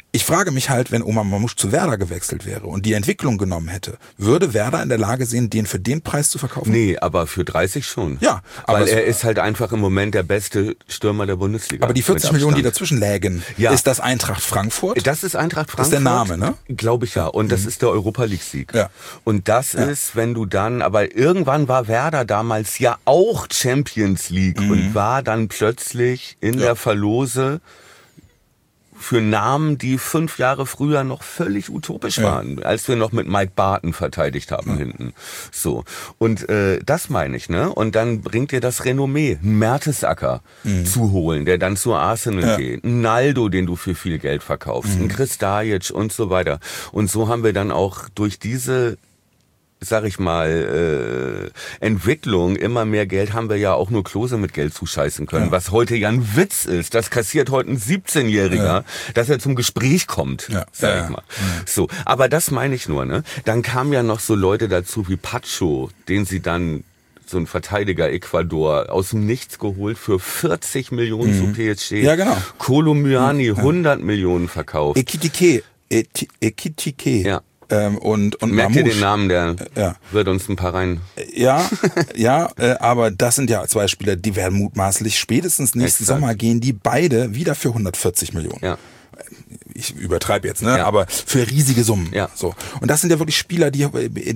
Ich frage mich halt, wenn Omar Mamouche zu Werder gewechselt wäre und die Entwicklung genommen hätte, würde Werder in der Lage sehen, den für den Preis zu verkaufen? Nee, aber für 30 schon. Ja, aber weil er ist halt einfach im Moment der beste Stürmer der Bundesliga. Aber die 40 Millionen, die dazwischen lägen, ist das Eintracht Frankfurt? Das ist Eintracht Frankfurt. Das ist der Name, ne? Glaube ich ja. Und das ist der Europa-League-Sieg. Ja. Und das ist, wenn du dann, aber irgendwann war Werder damals ja auch Champions League und war dann plötzlich in der Verlose für Namen, die 5 Jahre früher noch völlig utopisch waren, als wir noch mit Mike Barton verteidigt haben hinten. So. Und das meine ich, ne? Und dann bringt dir das Renommee, einen Mertesacker zu holen, der dann zu Arsenal geht, einen Naldo, den du für viel Geld verkaufst, einen Kristajic und so weiter. Und so haben wir dann auch durch diese sag ich mal, Entwicklung, immer mehr Geld, haben wir ja auch nur Klose mit Geld zuscheißen können, was heute ja ein Witz ist. Das kassiert heute ein 17-Jähriger, dass er zum Gespräch kommt, sag ich mal. So, aber das meine ich nur, ne? Dann kamen ja noch so Leute dazu wie Pacho, den sie dann so ein Verteidiger Ecuador aus dem Nichts geholt für 40 Millionen zu PSG. Ja, genau. Kolo Muani 100 Millionen verkauft. Ekitike. Ja. Und merkt ihr Mamouche. den Namen, der wird uns ein paar rein. Ja, aber das sind ja 2 Spieler, die werden mutmaßlich spätestens nächsten Sommer gehen, die beide wieder für 140 Millionen. Ja. Ich übertreibe jetzt, ne? Aber für riesige Summen. Ja. So. Und das sind ja wirklich Spieler, die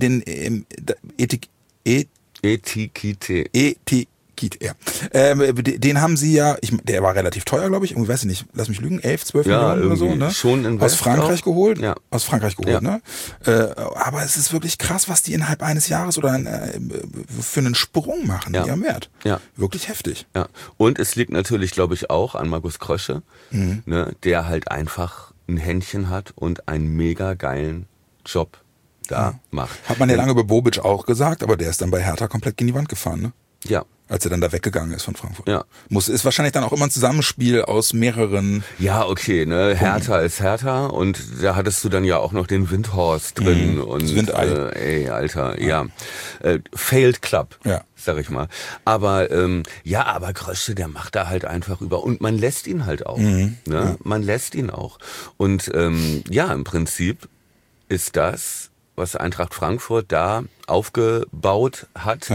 den haben sie ja, der war relativ teuer, glaube ich, irgendwie, weiß ich nicht, lass mich lügen, 11, 12 Millionen oder so, ne? Schon in aus Frankreich auch. geholt, ja. Ne? Aber es ist wirklich krass, was die innerhalb eines Jahres oder für einen Sprung machen, die am Wert. Ja. Wirklich heftig. Ja. Und es liegt natürlich, glaube ich, auch an Markus Krösche, ne, der halt einfach ein Händchen hat und einen mega geilen Job da macht. Hat man ja lange über Bobic auch gesagt, aber der ist dann bei Hertha komplett gegen die Wand gefahren, ne? Ja. Als er dann da weggegangen ist von Frankfurt. Ja. Ist wahrscheinlich dann auch immer ein Zusammenspiel aus mehreren. Ja, okay, ne, Hertha ist Hertha und da hattest du dann ja auch noch den Windhorst drin und das Windei. Ey, Alter, Failed Club, sag ich mal. Aber aber Krösche, der macht da halt einfach über und man lässt ihn halt auch, ne? Man lässt ihn auch. Und im Prinzip ist das, was Eintracht Frankfurt da aufgebaut hat,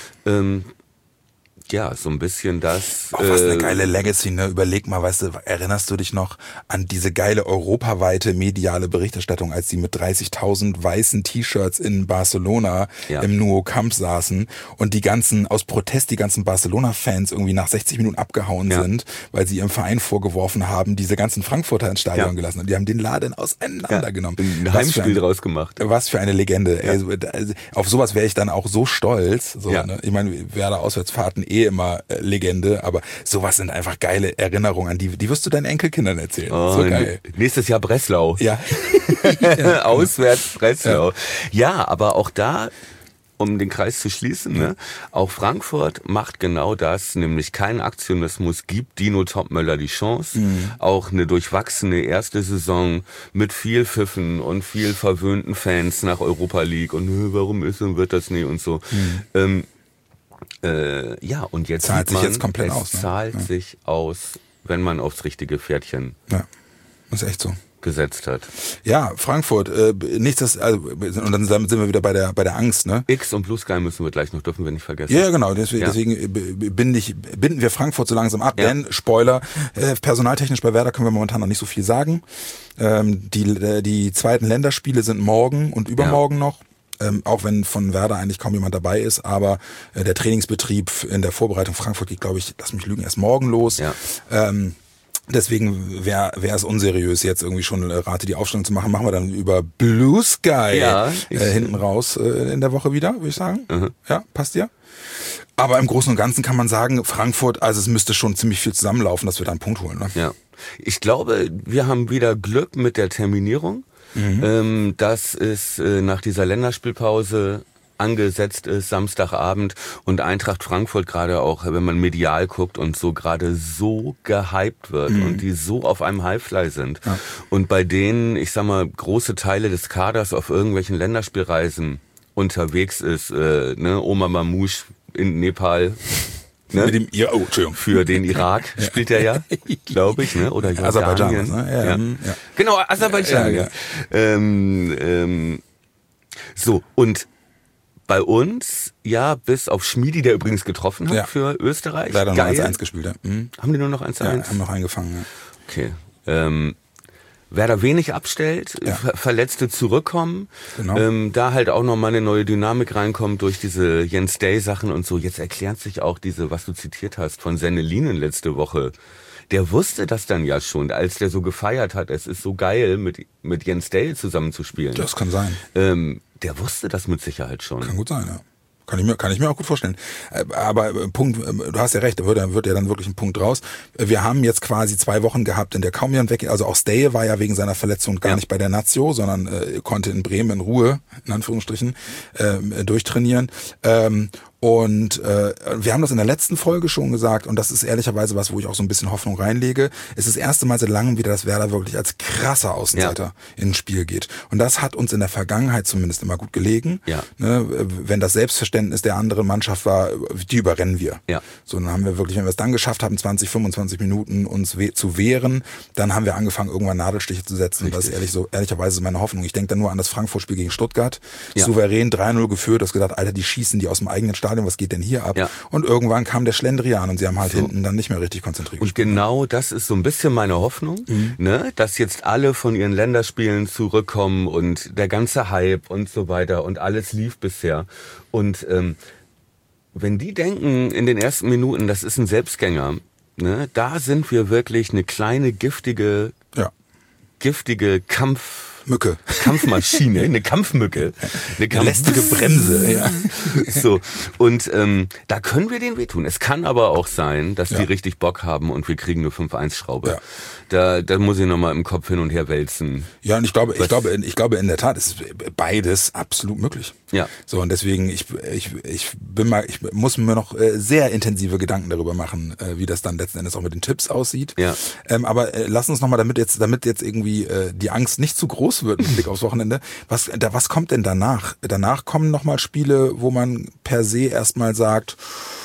so ein bisschen das. Was eine geile Legacy, ne? Überleg mal, weißt du, erinnerst du dich noch an diese geile europaweite mediale Berichterstattung, als die mit 30.000 weißen T-Shirts in Barcelona im Nou Camp saßen und aus Protest die ganzen Barcelona-Fans irgendwie nach 60 Minuten abgehauen sind, weil sie ihrem Verein vorgeworfen haben, diese ganzen Frankfurter ins Stadion gelassen haben. Die haben den Laden auseinandergenommen. Ein Heimspiel draus gemacht. Was für eine Legende. Ja. Also, auf sowas wäre ich dann auch so stolz. So, ne? Ich meine, Werder Auswärtsfahrten immer Legende, aber sowas sind einfach geile Erinnerungen an die wirst du deinen Enkelkindern erzählen. So geil. Nächstes Jahr Breslau. Ja. Auswärts Breslau. Ja, aber auch da, um den Kreis zu schließen, ne, auch Frankfurt macht genau das, nämlich keinen Aktionismus, gibt Dino Topmöller die Chance, auch eine durchwachsene erste Saison mit viel Pfiffen und viel verwöhnten Fans nach Europa League und warum ist und wird das nie und so. Und jetzt zahlt sich jetzt komplett aus. Es zahlt sich aus, wenn man aufs richtige Pferdchen ist echt so. gesetzt hat. Ja, Frankfurt, und dann sind wir wieder bei der Angst, ne? X und Blue Sky müssen wir gleich noch, dürfen wir nicht vergessen. Ja, genau, deswegen binden wir Frankfurt so langsam ab, denn, Spoiler, personaltechnisch bei Werder können wir momentan noch nicht so viel sagen. Die zweiten Länderspiele sind morgen und übermorgen noch. Auch wenn von Werder eigentlich kaum jemand dabei ist, aber der Trainingsbetrieb in der Vorbereitung Frankfurt geht, glaube ich, lass mich lügen, erst morgen los. Ja. Deswegen wäre es unseriös, jetzt irgendwie schon Rate die Aufstellung zu machen. Machen wir dann über Blue Sky hinten raus in der Woche wieder, würde ich sagen. Ja, passt dir? Aber im Großen und Ganzen kann man sagen, Frankfurt, also es müsste schon ziemlich viel zusammenlaufen, dass wir da einen Punkt holen. Ne? Ja, ich glaube, wir haben wieder Glück mit der Terminierung. Dass es nach dieser Länderspielpause angesetzt ist, Samstagabend, und Eintracht Frankfurt gerade auch, wenn man medial guckt und so gerade so gehypt wird und die so auf einem Highfly sind. Ja. Und bei denen, ich sag mal, große Teile des Kaders auf irgendwelchen Länderspielreisen unterwegs ist, Omar Mamouche in Nepal Ne? Entschuldigung. Für den Irak spielt er ja, glaube ich, ne? Oder Aserbaidschan, Jordanien. ne? Ja. Genau, Aserbaidschan. Ja. So, und bei uns, ja, bis auf Schmiedi, der übrigens getroffen hat für Österreich. Leider noch 1-1 gespielt, ja. Haben die nur noch 1-1? Ja, haben noch eingefangen, ja. Okay. Wer da wenig abstellt, Verletzte zurückkommen, Genau. da halt auch nochmal eine neue Dynamik reinkommt durch diese Jens Day-Sachen und so. Jetzt erklärt sich auch diese, was du zitiert hast, von Sennelinen letzte Woche. Der wusste das dann ja schon, als der so gefeiert hat, es ist so geil, mit Jens Day zusammen zu spielen. Das kann sein. Der wusste das mit Sicherheit schon. Kann gut sein, ja. Kann ich mir auch gut vorstellen. Aber Punkt, du hast ja recht, da wird ja dann wirklich ein Punkt raus. Wir haben jetzt quasi 2 Wochen gehabt, in der kaum jemand weg, also auch Stay war ja wegen seiner Verletzung gar nicht bei der Nazio, sondern konnte in Bremen in Ruhe, in Anführungsstrichen, durchtrainieren. Und wir haben das in der letzten Folge schon gesagt, und das ist ehrlicherweise was, wo ich auch so ein bisschen Hoffnung reinlege. Es ist das erste Mal seit langem wieder, dass Werder wirklich als krasser Außenseiter ins Spiel geht. Und das hat uns in der Vergangenheit zumindest immer gut gelegen. Ja. Ne, wenn das Selbstverständnis der anderen Mannschaft war, die überrennen wir. Ja. So, dann haben wir wirklich, wenn wir es dann geschafft haben, 20, 25 Minuten uns zu wehren, dann haben wir angefangen, irgendwann Nadelstiche zu setzen. Richtig. Das ist ehrlicherweise meine Hoffnung. Ich denke dann nur an das Frankfurt-Spiel gegen Stuttgart. Ja. Souverän 3-0 geführt, hast gedacht, Alter, die schießen die aus dem eigenen Stadion, was geht denn hier ab? Ja. Und irgendwann kam der Schlendrian und sie haben halt hinten dann nicht mehr richtig konzentriert Und gespielt. genau das ist so ein bisschen meine Hoffnung, ne, dass jetzt alle von ihren Länderspielen zurückkommen und der ganze Hype und so weiter und alles lief bisher. Und wenn die denken in den ersten Minuten, das ist ein Selbstgänger, ne, da sind wir wirklich eine kleine giftige Kampfmaschine, eine Kampfmücke, eine lästige Bremse. Ja. So, und da können wir denen wehtun. Es kann aber auch sein, dass die richtig Bock haben und wir kriegen eine 5-1-Schraube. Ja. Da muss ich nochmal im Kopf hin und her wälzen. Ja, und ich glaube in der Tat ist beides absolut möglich. Ja. So, und deswegen, ich muss mir noch sehr intensive Gedanken darüber machen, wie das dann letzten Endes auch mit den Tipps aussieht. Ja. Aber lass uns nochmal, damit jetzt irgendwie die Angst nicht zu groß wird mit Blick aufs Wochenende, was kommt denn danach? Danach kommen nochmal Spiele, wo man per se erstmal sagt,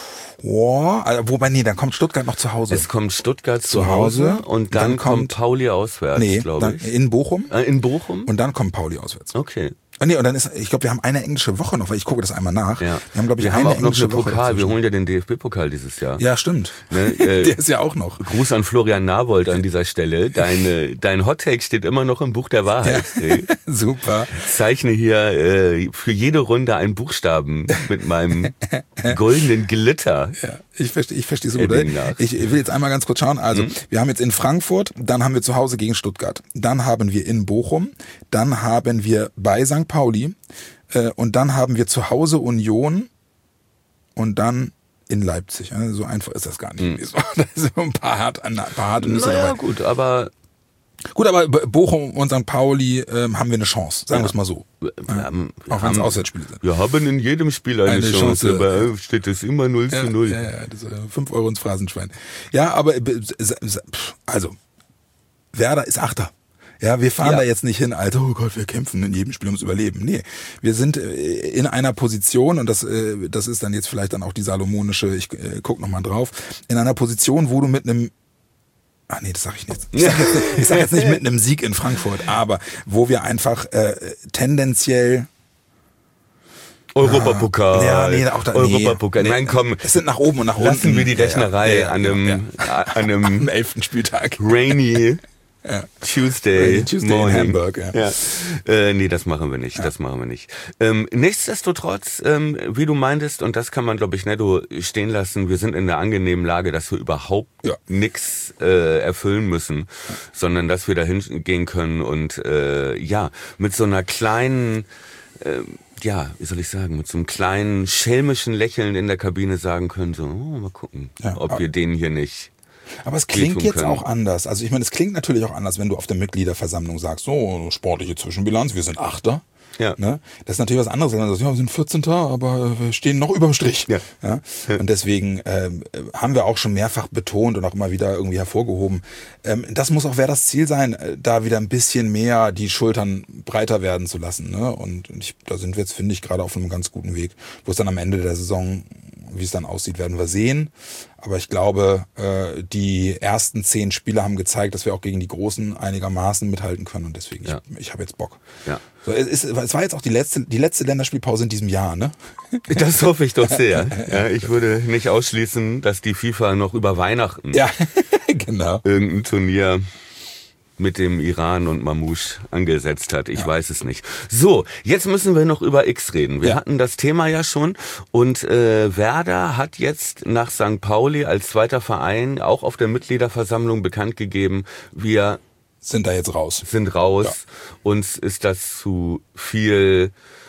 dann kommt Stuttgart noch zu Hause. Es kommt Stuttgart zu Hause und dann kommt Pauli auswärts, glaube ich. In Bochum. In Bochum? Und dann kommt Pauli auswärts. Okay. Nee, und dann ich glaube, wir haben eine englische Woche noch, weil ich gucke das einmal nach. Ja. Wir haben, glaube ich, wir haben eine auch noch englische eine Woche. Pokal. Wir holen ja den DFB-Pokal dieses Jahr. Ja, stimmt. Ne, der ist ja auch noch. Gruß an Florian Nawold an dieser Stelle. Dein Hottake steht immer noch im Buch der Wahrheit. Ja. Super. Ich zeichne hier für jede Runde einen Buchstaben mit meinem goldenen Glitter. Ja, ich verstehe so gut. Ich will jetzt einmal ganz kurz schauen. Also, wir haben jetzt in Frankfurt, dann haben wir zu Hause gegen Stuttgart. Dann haben wir in Bochum, dann haben wir bei St. Pauli, und dann haben wir zu Hause Union und dann in Leipzig. So einfach ist das gar nicht. Da sind ein paar harte Nüsse dabei. Ja, gut, aber Bochum und St. Pauli haben wir eine Chance, sagen wir es mal so. Auch wenn es Auswärtsspiele sind. Wir haben in jedem Spiel eine Chance, aber steht es immer 0:0. Ja, das ist 5 Euro ins Phrasenschwein. Ja, aber also Werder ist Achter. Ja, wir fahren da jetzt nicht hin, Alter, oh Gott, wir kämpfen in jedem Spiel ums Überleben. Nee, wir sind in einer Position, und das ist dann jetzt vielleicht dann auch die salomonische, ich guck nochmal drauf, in einer Position, wo du mit einem das sag ich nicht. Ich sag jetzt nicht mit einem Sieg in Frankfurt, aber wo wir einfach tendenziell Europapokal. Ja, nee, auch da, Europapokal. Nein, komm. Es sind nach oben und nach unten. Lassen wir die Rechnerei an einem am 11. Spieltag. Rainy Tuesday in Hamburg. Nee, das machen wir nicht. Das machen wir nicht. Nichtsdestotrotz, wie du meintest, und das kann man, glaube ich, netto stehen lassen, wir sind in der angenehmen Lage, dass wir überhaupt nichts erfüllen müssen, sondern dass wir da hingehen können und mit so einer kleinen wie soll ich sagen, mit so einem kleinen schelmischen Lächeln in der Kabine sagen können, so, mal gucken, ob wir den hier nicht. Aber es klingt jetzt auch anders. Also ich meine, es klingt natürlich auch anders, wenn du auf der Mitgliederversammlung sagst, so, sportliche Zwischenbilanz, wir sind Achter. Ja. Ne? Das ist natürlich was anderes, wenn man sagt, wir sind 14. aber wir stehen noch überm Strich. Ja. Und deswegen haben wir auch schon mehrfach betont und auch immer wieder irgendwie hervorgehoben, das muss auch das Ziel sein, da wieder ein bisschen mehr die Schultern breiter werden zu lassen. Ne? Und da sind wir jetzt, finde ich, gerade auf einem ganz guten Weg, wo es dann am Ende der Saison Wie es dann aussieht, werden wir sehen. Aber ich glaube, die ersten 10 Spiele haben gezeigt, dass wir auch gegen die Großen einigermaßen mithalten können. Und deswegen, ich habe jetzt Bock. Ja. So, es war jetzt auch die letzte Länderspielpause in diesem Jahr, ne? Das hoffe ich doch sehr. Ja, ich würde nicht ausschließen, dass die FIFA noch über Weihnachten genau. irgendein Turnier mit dem Iran und Mamouche angesetzt hat. Ich weiß es nicht. So, jetzt müssen wir noch über X reden. Wir hatten das Thema ja schon und Werder hat jetzt nach St. Pauli als zweiter Verein auch auf der Mitgliederversammlung bekannt gegeben, wir sind da jetzt raus. Sind raus. Uns ist das zu viel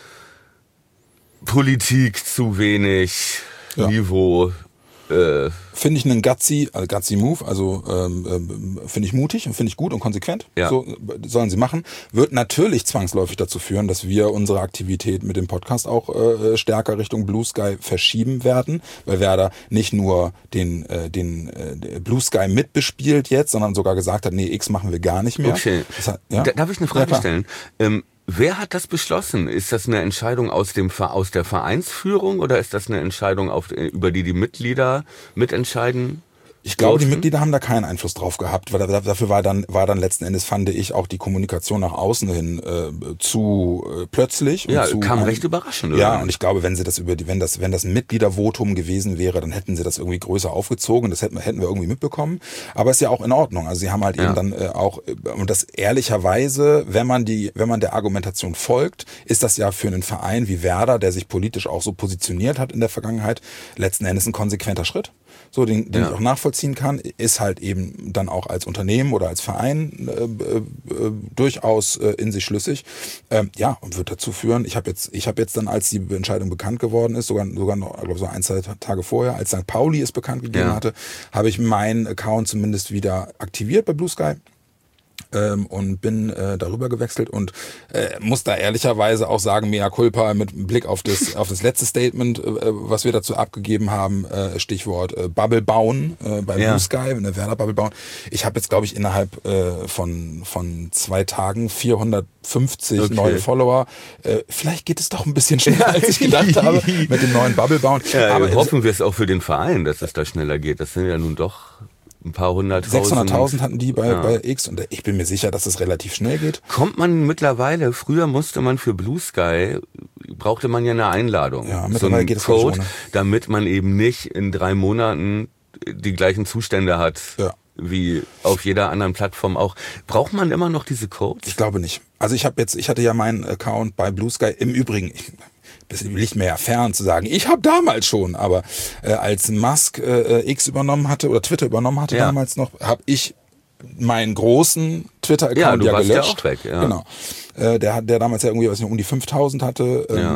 Politik, zu wenig Niveau. Finde ich einen gutsy Move, also finde ich mutig und finde ich gut und konsequent. Ja. So sollen sie machen. Wird natürlich zwangsläufig dazu führen, dass wir unsere Aktivität mit dem Podcast auch stärker Richtung Blue Sky verschieben werden, weil Werder nicht nur den Blue Sky mitbespielt jetzt, sondern sogar gesagt hat, nee, X machen wir gar nicht mehr. Okay. Darf ich eine Frage stellen? Wer hat das beschlossen? Ist das eine Entscheidung aus der Vereinsführung oder ist das eine Entscheidung, über die Mitglieder mitentscheiden? Ich glaube, die Mitglieder haben da keinen Einfluss drauf gehabt, weil dafür war dann letzten Endes, fand ich, auch die Kommunikation nach außen hin zu plötzlich. Ja, kam recht überraschend. Ja, und ich glaube, wenn das ein Mitgliedervotum gewesen wäre, dann hätten sie das irgendwie größer aufgezogen. Das hätten wir irgendwie mitbekommen. Aber ist ja auch in Ordnung. Also sie haben halt eben dann auch, und das ehrlicherweise, wenn man der Argumentation folgt, ist das ja für einen Verein wie Werder, der sich politisch auch so positioniert hat in der Vergangenheit, letzten Endes ein konsequenter Schritt. So, den ich auch nachvollziehen kann, ist halt eben dann auch als Unternehmen oder als Verein durchaus in sich schlüssig. Und wird dazu führen, ich habe jetzt dann, als die Entscheidung bekannt geworden ist, sogar noch, glaube so 1-2 Tage vorher, als St. Pauli es bekannt gegeben hatte, habe ich meinen Account zumindest wieder aktiviert bei Blue Sky. Und bin darüber gewechselt und muss da ehrlicherweise auch sagen, mea culpa mit Blick auf das letzte Statement, was wir dazu abgegeben haben, Stichwort Bubble bauen bei Blue Sky, eine Werder Bubble bauen. Ich habe jetzt, glaube ich, innerhalb von 2 Tagen 450 neue Follower. Vielleicht geht es doch ein bisschen schneller, als ich gedacht habe, mit dem neuen Bubble bauen. Ja, aber hoffen wir es auch für den Verein, dass es da schneller geht. Das sind ja nun doch ein paar 600.000 hatten die bei X und ich bin mir sicher, dass es relativ schnell geht. Kommt man mittlerweile, früher musste man für Blue Sky, brauchte man ja eine Einladung. Ja, mittlerweile geht es Code, damit man eben nicht in 3 Monaten die gleichen Zustände hat. Ja. Wie auf jeder anderen Plattform auch. Braucht man immer noch diese Codes? Ich glaube nicht. Also ich hatte ja meinen Account bei Blue Sky im Übrigen, das liegt mir ja fern zu sagen, ich habe damals schon, aber als Musk X übernommen hatte oder Twitter übernommen hatte damals noch, habe ich meinen großen Twitter-Account gelöscht. Ja auch weg, Genau. Der damals ja irgendwie um die 5.000 hatte.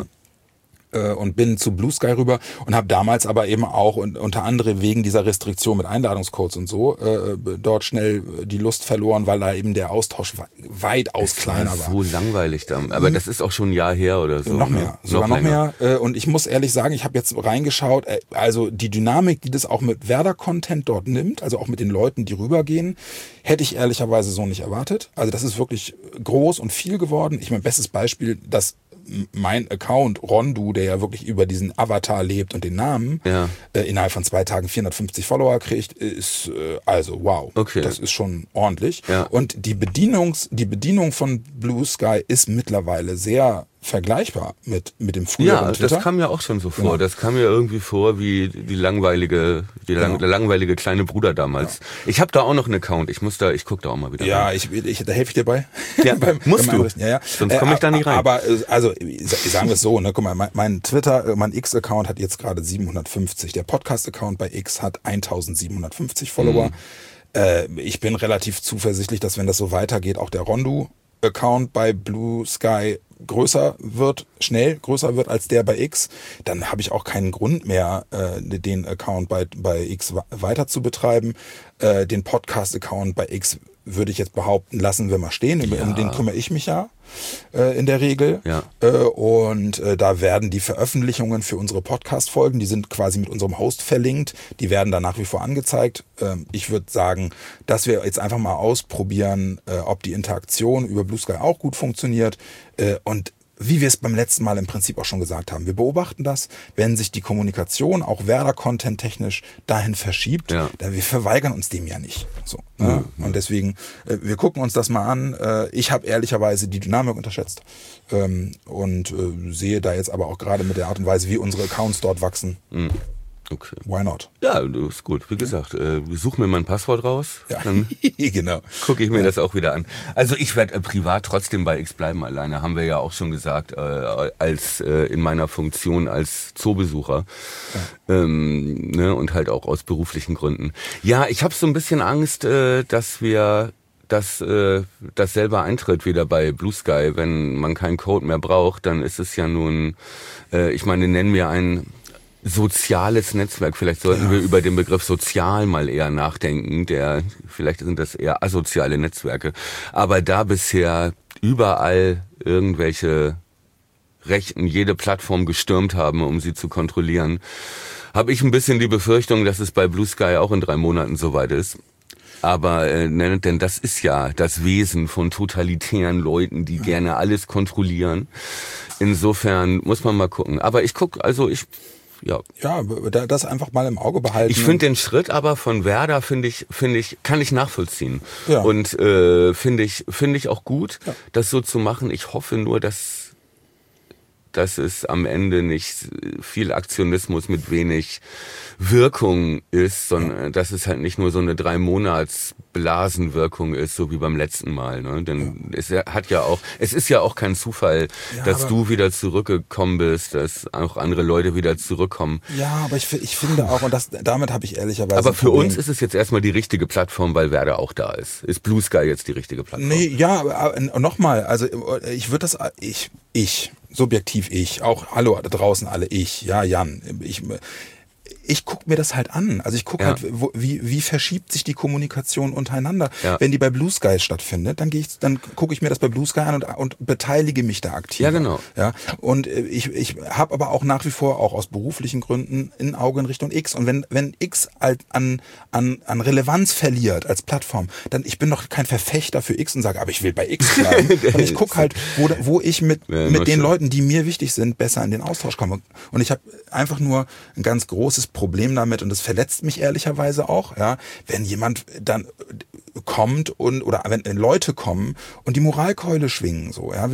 Und bin zu Blue Sky rüber und habe damals aber eben auch unter anderem wegen dieser Restriktion mit Einladungscodes und so dort schnell die Lust verloren, weil da eben der Austausch weitaus kleiner war. So langweilig da. Aber das ist auch schon ein Jahr her oder so. Noch mehr, sogar noch mehr. Und ich muss ehrlich sagen, ich habe jetzt reingeschaut, also die Dynamik, die das auch mit Werder-Content dort nimmt, also auch mit den Leuten, die rübergehen, hätte ich ehrlicherweise so nicht erwartet. Also das ist wirklich groß und viel geworden. Ich meine, bestes Beispiel, dass mein Account, Rondu, der ja wirklich über diesen Avatar lebt und den Namen, innerhalb von 2 Tagen 450 Follower kriegt, ist also wow. Okay. Das ist schon ordentlich. Ja. Und die Bedienung von Blue Sky ist mittlerweile sehr vergleichbar mit dem früheren Twitter. Ja, das kam ja auch schon so vor. Genau. Das kam mir irgendwie vor wie der langweilige kleine Bruder damals. Ja. Ich habe da auch noch einen Account. Ich gucke da auch mal wieder rein. Da helfe ich dir bei. Ja, musst du. Ja. Sonst komme ich da nicht rein. Aber also sagen wir es so, ne, guck mal, mein X-Account hat jetzt gerade 750. Der Podcast-Account bei X hat 1750 Follower. Ich bin relativ zuversichtlich, dass wenn das so weitergeht, auch der Rondu-Account bei Blue Sky schnell größer wird als der bei X, dann habe ich auch keinen Grund mehr, den Account bei X weiter zu betreiben. Den Podcast-Account bei X würde ich jetzt behaupten, lassen wir mal stehen. Um den kümmere ich mich ja in der Regel. Ja. Und da werden die Veröffentlichungen für unsere Podcast-Folgen, die sind quasi mit unserem Host verlinkt, die werden da nach wie vor angezeigt. Ich würde sagen, dass wir jetzt einfach mal ausprobieren, ob die Interaktion über Blue Sky auch gut funktioniert. Und wie wir es beim letzten Mal im Prinzip auch schon gesagt haben. Wir beobachten das, wenn sich die Kommunikation auch Werder-Content technisch dahin verschiebt, dann wir verweigern uns dem ja nicht. So, ne? Und deswegen, wir gucken uns das mal an. Ich habe ehrlicherweise die Dynamik unterschätzt und sehe da jetzt aber auch gerade mit der Art und Weise, wie unsere Accounts dort wachsen. Okay. Why not? Ja, das ist gut. Wie gesagt, such mir mein Passwort raus. Ja, dann genau. Gucke ich mir das auch wieder an. Also ich werde privat trotzdem bei X bleiben alleine, haben wir ja auch schon gesagt, als in meiner Funktion als Zoobesucher ne, und halt auch aus beruflichen Gründen. Ja, ich habe so ein bisschen Angst, dass das selber eintritt wieder bei Blue Sky. Wenn man keinen Code mehr braucht, dann ist es ja nun, ich meine, nennen wir ein soziales Netzwerk. Vielleicht sollten wir über den Begriff sozial mal eher nachdenken. Vielleicht sind das eher asoziale Netzwerke. Aber da bisher überall irgendwelche Rechten jede Plattform gestürmt haben, um sie zu kontrollieren, habe ich ein bisschen die Befürchtung, dass es bei Blue Sky auch in 3 Monaten soweit ist. Aber denn das ist ja das Wesen von totalitären Leuten, die gerne alles kontrollieren. Insofern muss man mal gucken. Aber ja, das einfach mal im Auge behalten. Ich finde den Schritt aber von Werder kann ich nachvollziehen. Ja. Und finde ich auch gut, das so zu machen. Ich hoffe nur, dass es am Ende nicht viel Aktionismus mit wenig Wirkung ist, sondern dass es halt nicht nur so eine 3-Monats-Blasenwirkung ist, so wie beim letzten Mal. Ne? Denn es ist ja auch kein Zufall, dass du wieder zurückgekommen bist, dass auch andere Leute wieder zurückkommen. Ja, aber ich finde auch, und damit habe ich ehrlicherweise aber für uns ist es jetzt erstmal die richtige Plattform, weil Werder auch da ist. Ist Blue Sky jetzt die richtige Plattform? Nee, ja, nochmal, also subjektiv auch, hallo da draußen alle, Jan, ich gucke mir das halt an. Also ich gucke halt, wie verschiebt sich die Kommunikation untereinander. Ja. Wenn die bei Blue Sky stattfindet, dann gucke ich mir das bei Blue Sky an und beteilige mich da aktiv. Ja, genau. Ja, und ich habe aber auch nach wie vor, auch aus beruflichen Gründen, ein Auge in Richtung X. Und wenn X halt an Relevanz verliert als Plattform, dann, ich bin doch kein Verfechter für X und sage, aber ich will bei X bleiben. Und ich gucke halt, wo ich mit den Leuten, die mir wichtig sind, besser in den Austausch komme. Und ich habe einfach nur ein ganz großes Problem damit, und das verletzt mich ehrlicherweise auch, ja, wenn jemand dann kommt oder wenn Leute kommen und die Moralkeule schwingen, so, ja,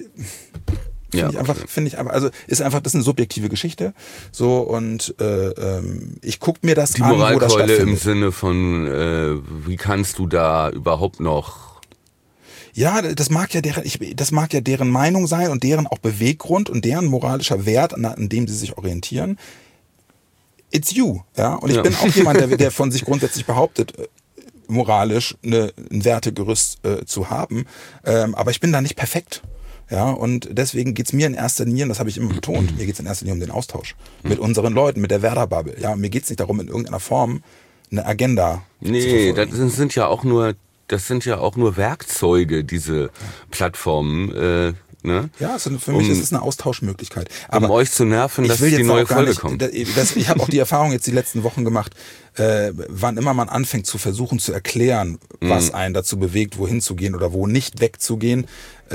finde ich einfach, also ist einfach, das ist eine subjektive Geschichte, so, und ich gucke mir das an, wo das stattfindet. Die Moralkeule im Sinne von, wie kannst du da überhaupt noch? Ja, das mag ja deren Meinung sein und deren auch Beweggrund und deren moralischer Wert, an dem sie sich orientieren. It's you, ja. Und ich bin auch jemand, der von sich grundsätzlich behauptet, moralisch ein Wertegerüst zu haben. Aber ich bin da nicht perfekt. Ja, und deswegen geht's mir in erster Linie, und das habe ich immer betont, mir geht's in erster Linie um den Austausch mit unseren Leuten, mit der Werder-Bubble. Ja, mir geht's nicht darum, in irgendeiner Form eine Agenda zu verfolgen. Das sind ja auch nur Werkzeuge, diese Plattformen. Ne? Ja, für mich ist es eine Austauschmöglichkeit. Aber um euch zu nerven, dass die neue Folge kommt. Ich habe auch die Erfahrung jetzt die letzten Wochen gemacht, wann immer man anfängt zu versuchen zu erklären, was einen dazu bewegt, wohin zu gehen oder wo nicht wegzugehen.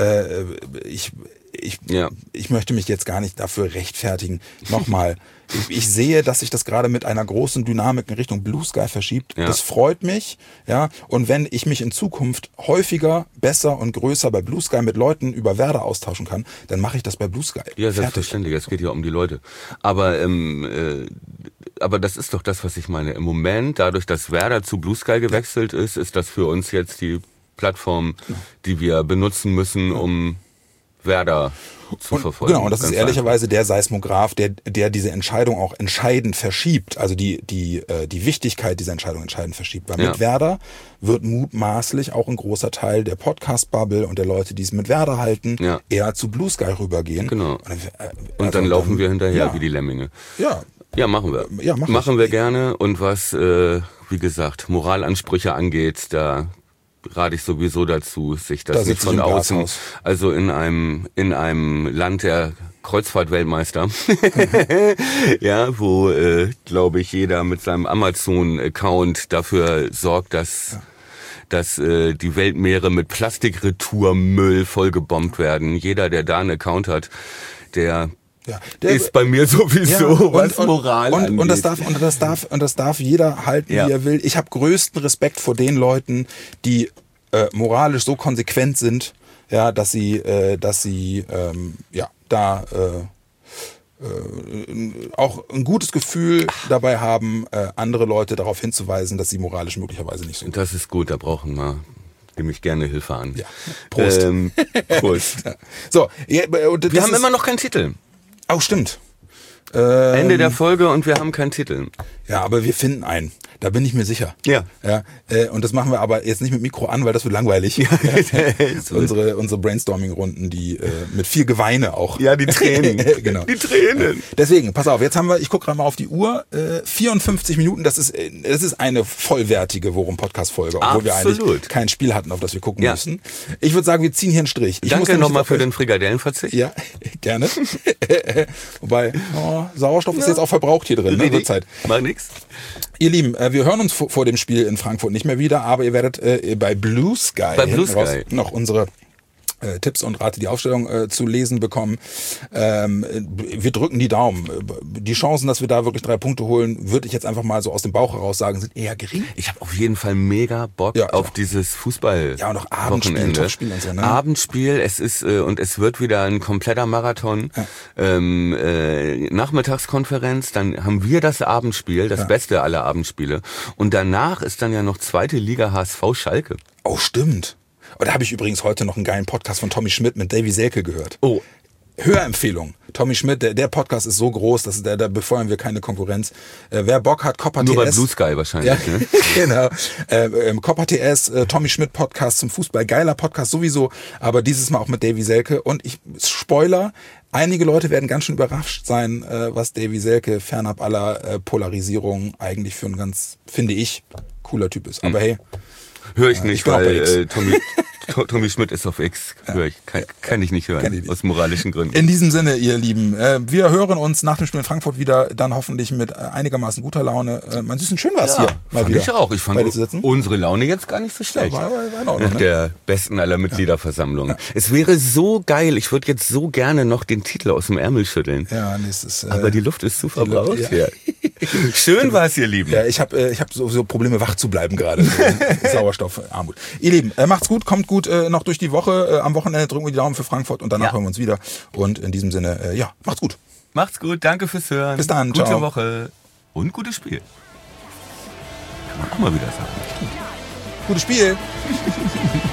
Ich möchte mich jetzt gar nicht dafür rechtfertigen. Nochmal, ich sehe, dass sich das gerade mit einer großen Dynamik in Richtung Blue Sky verschiebt. Ja. Das freut mich. Ja. Und wenn ich mich in Zukunft häufiger, besser und größer bei Blue Sky mit Leuten über Werder austauschen kann, dann mache ich das bei Blue Sky. Ja, selbstverständlich. Es geht ja um die Leute. Aber das ist doch das, was ich meine. Im Moment, dadurch, dass Werder zu Blue Sky gewechselt ist das für uns jetzt die Plattform, die wir benutzen müssen, um Werder zu verfolgen. Genau, und das ist ehrlicherweise der Seismograph, der diese Entscheidung auch entscheidend verschiebt, also die Wichtigkeit dieser Entscheidung entscheidend verschiebt. Weil mit Werder wird mutmaßlich auch ein großer Teil der Podcast-Bubble und der Leute, die es mit Werder halten, eher zu Blue Sky rübergehen. Genau. Und dann laufen wir hinterher wie die Lemminge. Ja. Ja, machen wir. Ja, machen wir gerne. Und was, wie gesagt, Moralansprüche angeht, da rate ich sowieso dazu, sich das nicht von außen, also in einem Land der Kreuzfahrt-Weltmeister, ja, wo, glaube ich, jeder mit seinem Amazon-Account dafür sorgt, dass dass die Weltmeere mit Plastikretourmüll vollgebombt werden. Jeder, der da einen Account hat, der ist bei mir sowieso was Moral angeht. Und das darf jeder halten, wie er will. Ich habe größten Respekt vor den Leuten, die moralisch so konsequent sind, ja, dass sie auch ein gutes Gefühl dabei haben, andere Leute darauf hinzuweisen, dass sie moralisch möglicherweise nicht so sind. Das ist gut, da brauchen wir nämlich gerne Hilfe an. Ja. Prost. Prost. So, wir haben immer noch keinen Titel. Oh, stimmt. Ende der Folge und wir haben keinen Titel. Ja, aber wir finden einen. Da bin ich mir sicher. Ja. Und das machen wir aber jetzt nicht mit Mikro an, weil das wird langweilig. Unsere Brainstorming-Runden, die mit viel Geweine auch. Ja, die Tränen. Genau. Die Tränen. Deswegen, pass auf, jetzt haben wir, ich gucke gerade mal auf die Uhr, 54 Minuten, das ist eine vollwertige Worum-Podcast-Folge, obwohl wir eigentlich kein Spiel hatten, auf das wir gucken müssen. Ich würde sagen, wir ziehen hier einen Strich. Danke nochmal für den Frikadellenverzicht. Ja, gerne. Wobei, Sauerstoff ist jetzt auch verbraucht hier drin. Ne? Zeit. Mach nix. Ihr Lieben, wir hören uns vor dem Spiel in Frankfurt nicht mehr wieder, aber ihr werdet bei Blue Sky noch unsere Tipps und Rate die Aufstellung zu lesen bekommen. Wir drücken die Daumen. Die Chancen, dass wir da wirklich 3 Punkte holen, würde ich jetzt einfach mal so aus dem Bauch heraus sagen, sind eher gering. Ich habe auf jeden Fall mega Bock auf dieses Fußball. Ja, und auch Abendspiel, Topspiel und so, ne? Abendspiel, es ist und es wird wieder ein kompletter Marathon. Ja. Nachmittagskonferenz, dann haben wir das Abendspiel, das beste aller Abendspiele. Und danach ist dann ja noch zweite Liga HSV Schalke. Oh, stimmt. Und da habe ich übrigens heute noch einen geilen Podcast von Tommy Schmidt mit Davy Selke gehört. Oh. Hörempfehlung. Tommy Schmidt, der Podcast ist so groß, dass da befeuern wir keine Konkurrenz. Wer Bock hat, Copper TS. Nur bei Blue Sky wahrscheinlich. Ja, ne? Genau. Copper TS, Tommy Schmidt Podcast zum Fußball. Geiler Podcast sowieso, aber dieses Mal auch mit Davy Selke. Und Spoiler, einige Leute werden ganz schön überrascht sein, was Davy Selke fernab aller Polarisierung eigentlich für ein ganz, finde ich, cooler Typ ist. Aber hey. Höre ich nicht, weil Tommy Schmidt ist auf X. Kann ich nicht hören, aus moralischen Gründen. In diesem Sinne, ihr Lieben, wir hören uns nach dem Spiel in Frankfurt wieder, dann hoffentlich mit einigermaßen guter Laune. Man sieht, schön war es hier. Mal wieder. Ich auch. Ich fand unsere Laune jetzt gar nicht so schlecht. Ja, war in Ordnung, nach der besten aller Mitgliederversammlung. Ja. Es wäre so geil, ich würde jetzt so gerne noch den Titel aus dem Ärmel schütteln. Ja, nächstes. Aber die Luft ist zu verbraucht. Ja. Schön war es, ihr Lieben. Ja, ich hab so Probleme, wach zu bleiben gerade. Sauerstoffarmut. Ihr Lieben, macht's gut, kommt gut noch durch die Woche. Am Wochenende drücken wir die Daumen für Frankfurt und danach hören wir uns wieder. Und in diesem Sinne, macht's gut. Macht's gut, danke fürs Hören. Bis dann, Gute ciao. Woche und gutes Spiel. Kann man auch mal wieder sagen. Gutes Spiel.